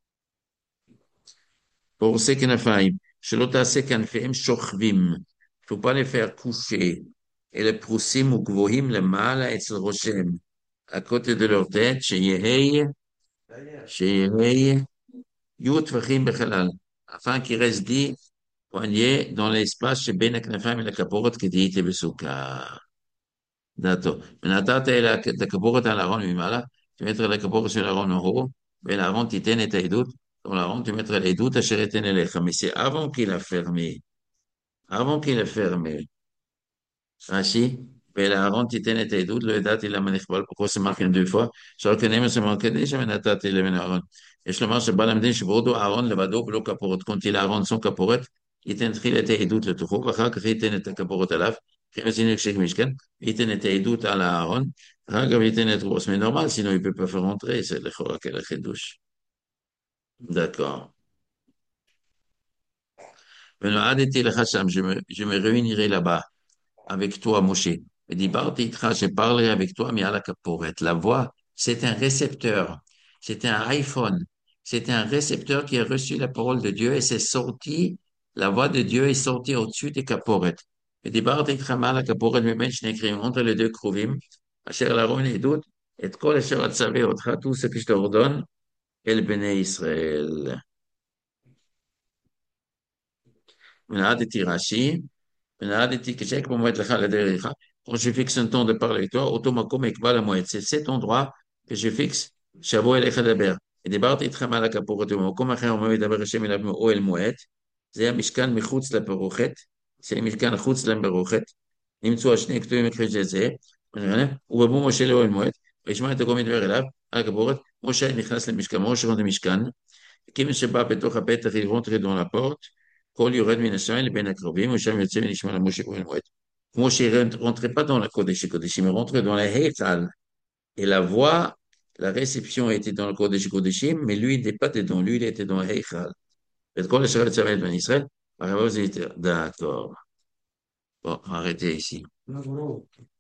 Pour ces knafaim, shelota se kanfim shochvim. Il faut pas les faire coucher. Et les proussim ou gvohim le mal etzel roshem. À côté de leur tête, chez Yehei, D'ailleurs, chez Yehei, yut vachim bechalal. Afin qu'il reste dix poignets dans l'espace chez Ben Knafim et la caporot qui dit besuka. D'accord. ונתת אל את הכפורת על הארון ממעלה, תמטר לכפורת של הארון ההוא, ולארון תיתן את העדות, ולארון תמטר לעדות אשר אתן אליך. Mais c'est avant qu'il a fermé. Avant qu'il a fermé. רש"י, ולארון תיתן את העדות, לא ידעתי למה נכבל פה כוס מלכים deux fois, שרק כנראה שמר קדישה ונתתי לבן אהרון. יש לומר שבא למדין שבעודו אהרון לבדו ולא כפורת, כונתי לאהרון סון כפורת, ייתן תחילה את העדות לתוכו, ואחר כך ייתן את הכפורת עליו, כי מזין יקשק משכן, ייתן את העדות על האהרון, אחר כך ייתן את רוס. Mais normal, sinon il peut pas faire rentrer, c'est לכאורה quel חידוש. D'accord. ונועדתי לך שם, je me, je me réunirai là-bas. Avec toi, Moshe. Et dit, Bartitra, je parlerai avec toi, mais à la caporet. La voix, c'est un récepteur. C'est un iPhone. C'est un récepteur qui a reçu la parole de Dieu et c'est sorti, la voix de Dieu est sortie au-dessus des caporettes. Et dit, Bartitra, ma la caporet, mais ben, je n'écris entre les deux kruvim, asher la ron et doute, et kol asher atzavé otra, tout ce que je t'ordonne, el bene Israël. ונעדתי רש"י, ונעדתי כשק במועד לך לדרך, quand je fixe un temps de parler avec toi, אותו מקום יקבע למועד. C'est cet endroit que je fixe, שאבוא אליך לדבר. ודיברתי איתכם על הכפורת, ובמקום אחר אומר ידבר השם אליו מאוהל מועד. זה המשכן מחוץ לפרוכת, זה המשכן חוץ לפרוכת. נמצאו השני כתובים מכחיש זה, ובבוא משה לאוהל מועד, וישמע את הקום ידבר אליו על הכפורת. משה נכנס למשכן, משה rentre למשכן, כיוון שבא בתוך הפתח, il rentre dans la porte. כל יורד מן השמיים לבין הקרבים, ושם יוצא ונשמע למשה כהן מועד. כמו שהיא rentrait pas dans la Kodesh Kodeshim, il rentrait dans la Heichal. Et la voix, la réception était dans le Kodesh Kodeshim, mais lui, il n'était pas dedans, lui, il était dans la Heichal. Et quand le Shabbat Shabbat ben Israël, d'accord. Bon, arrêtez ici. bravo.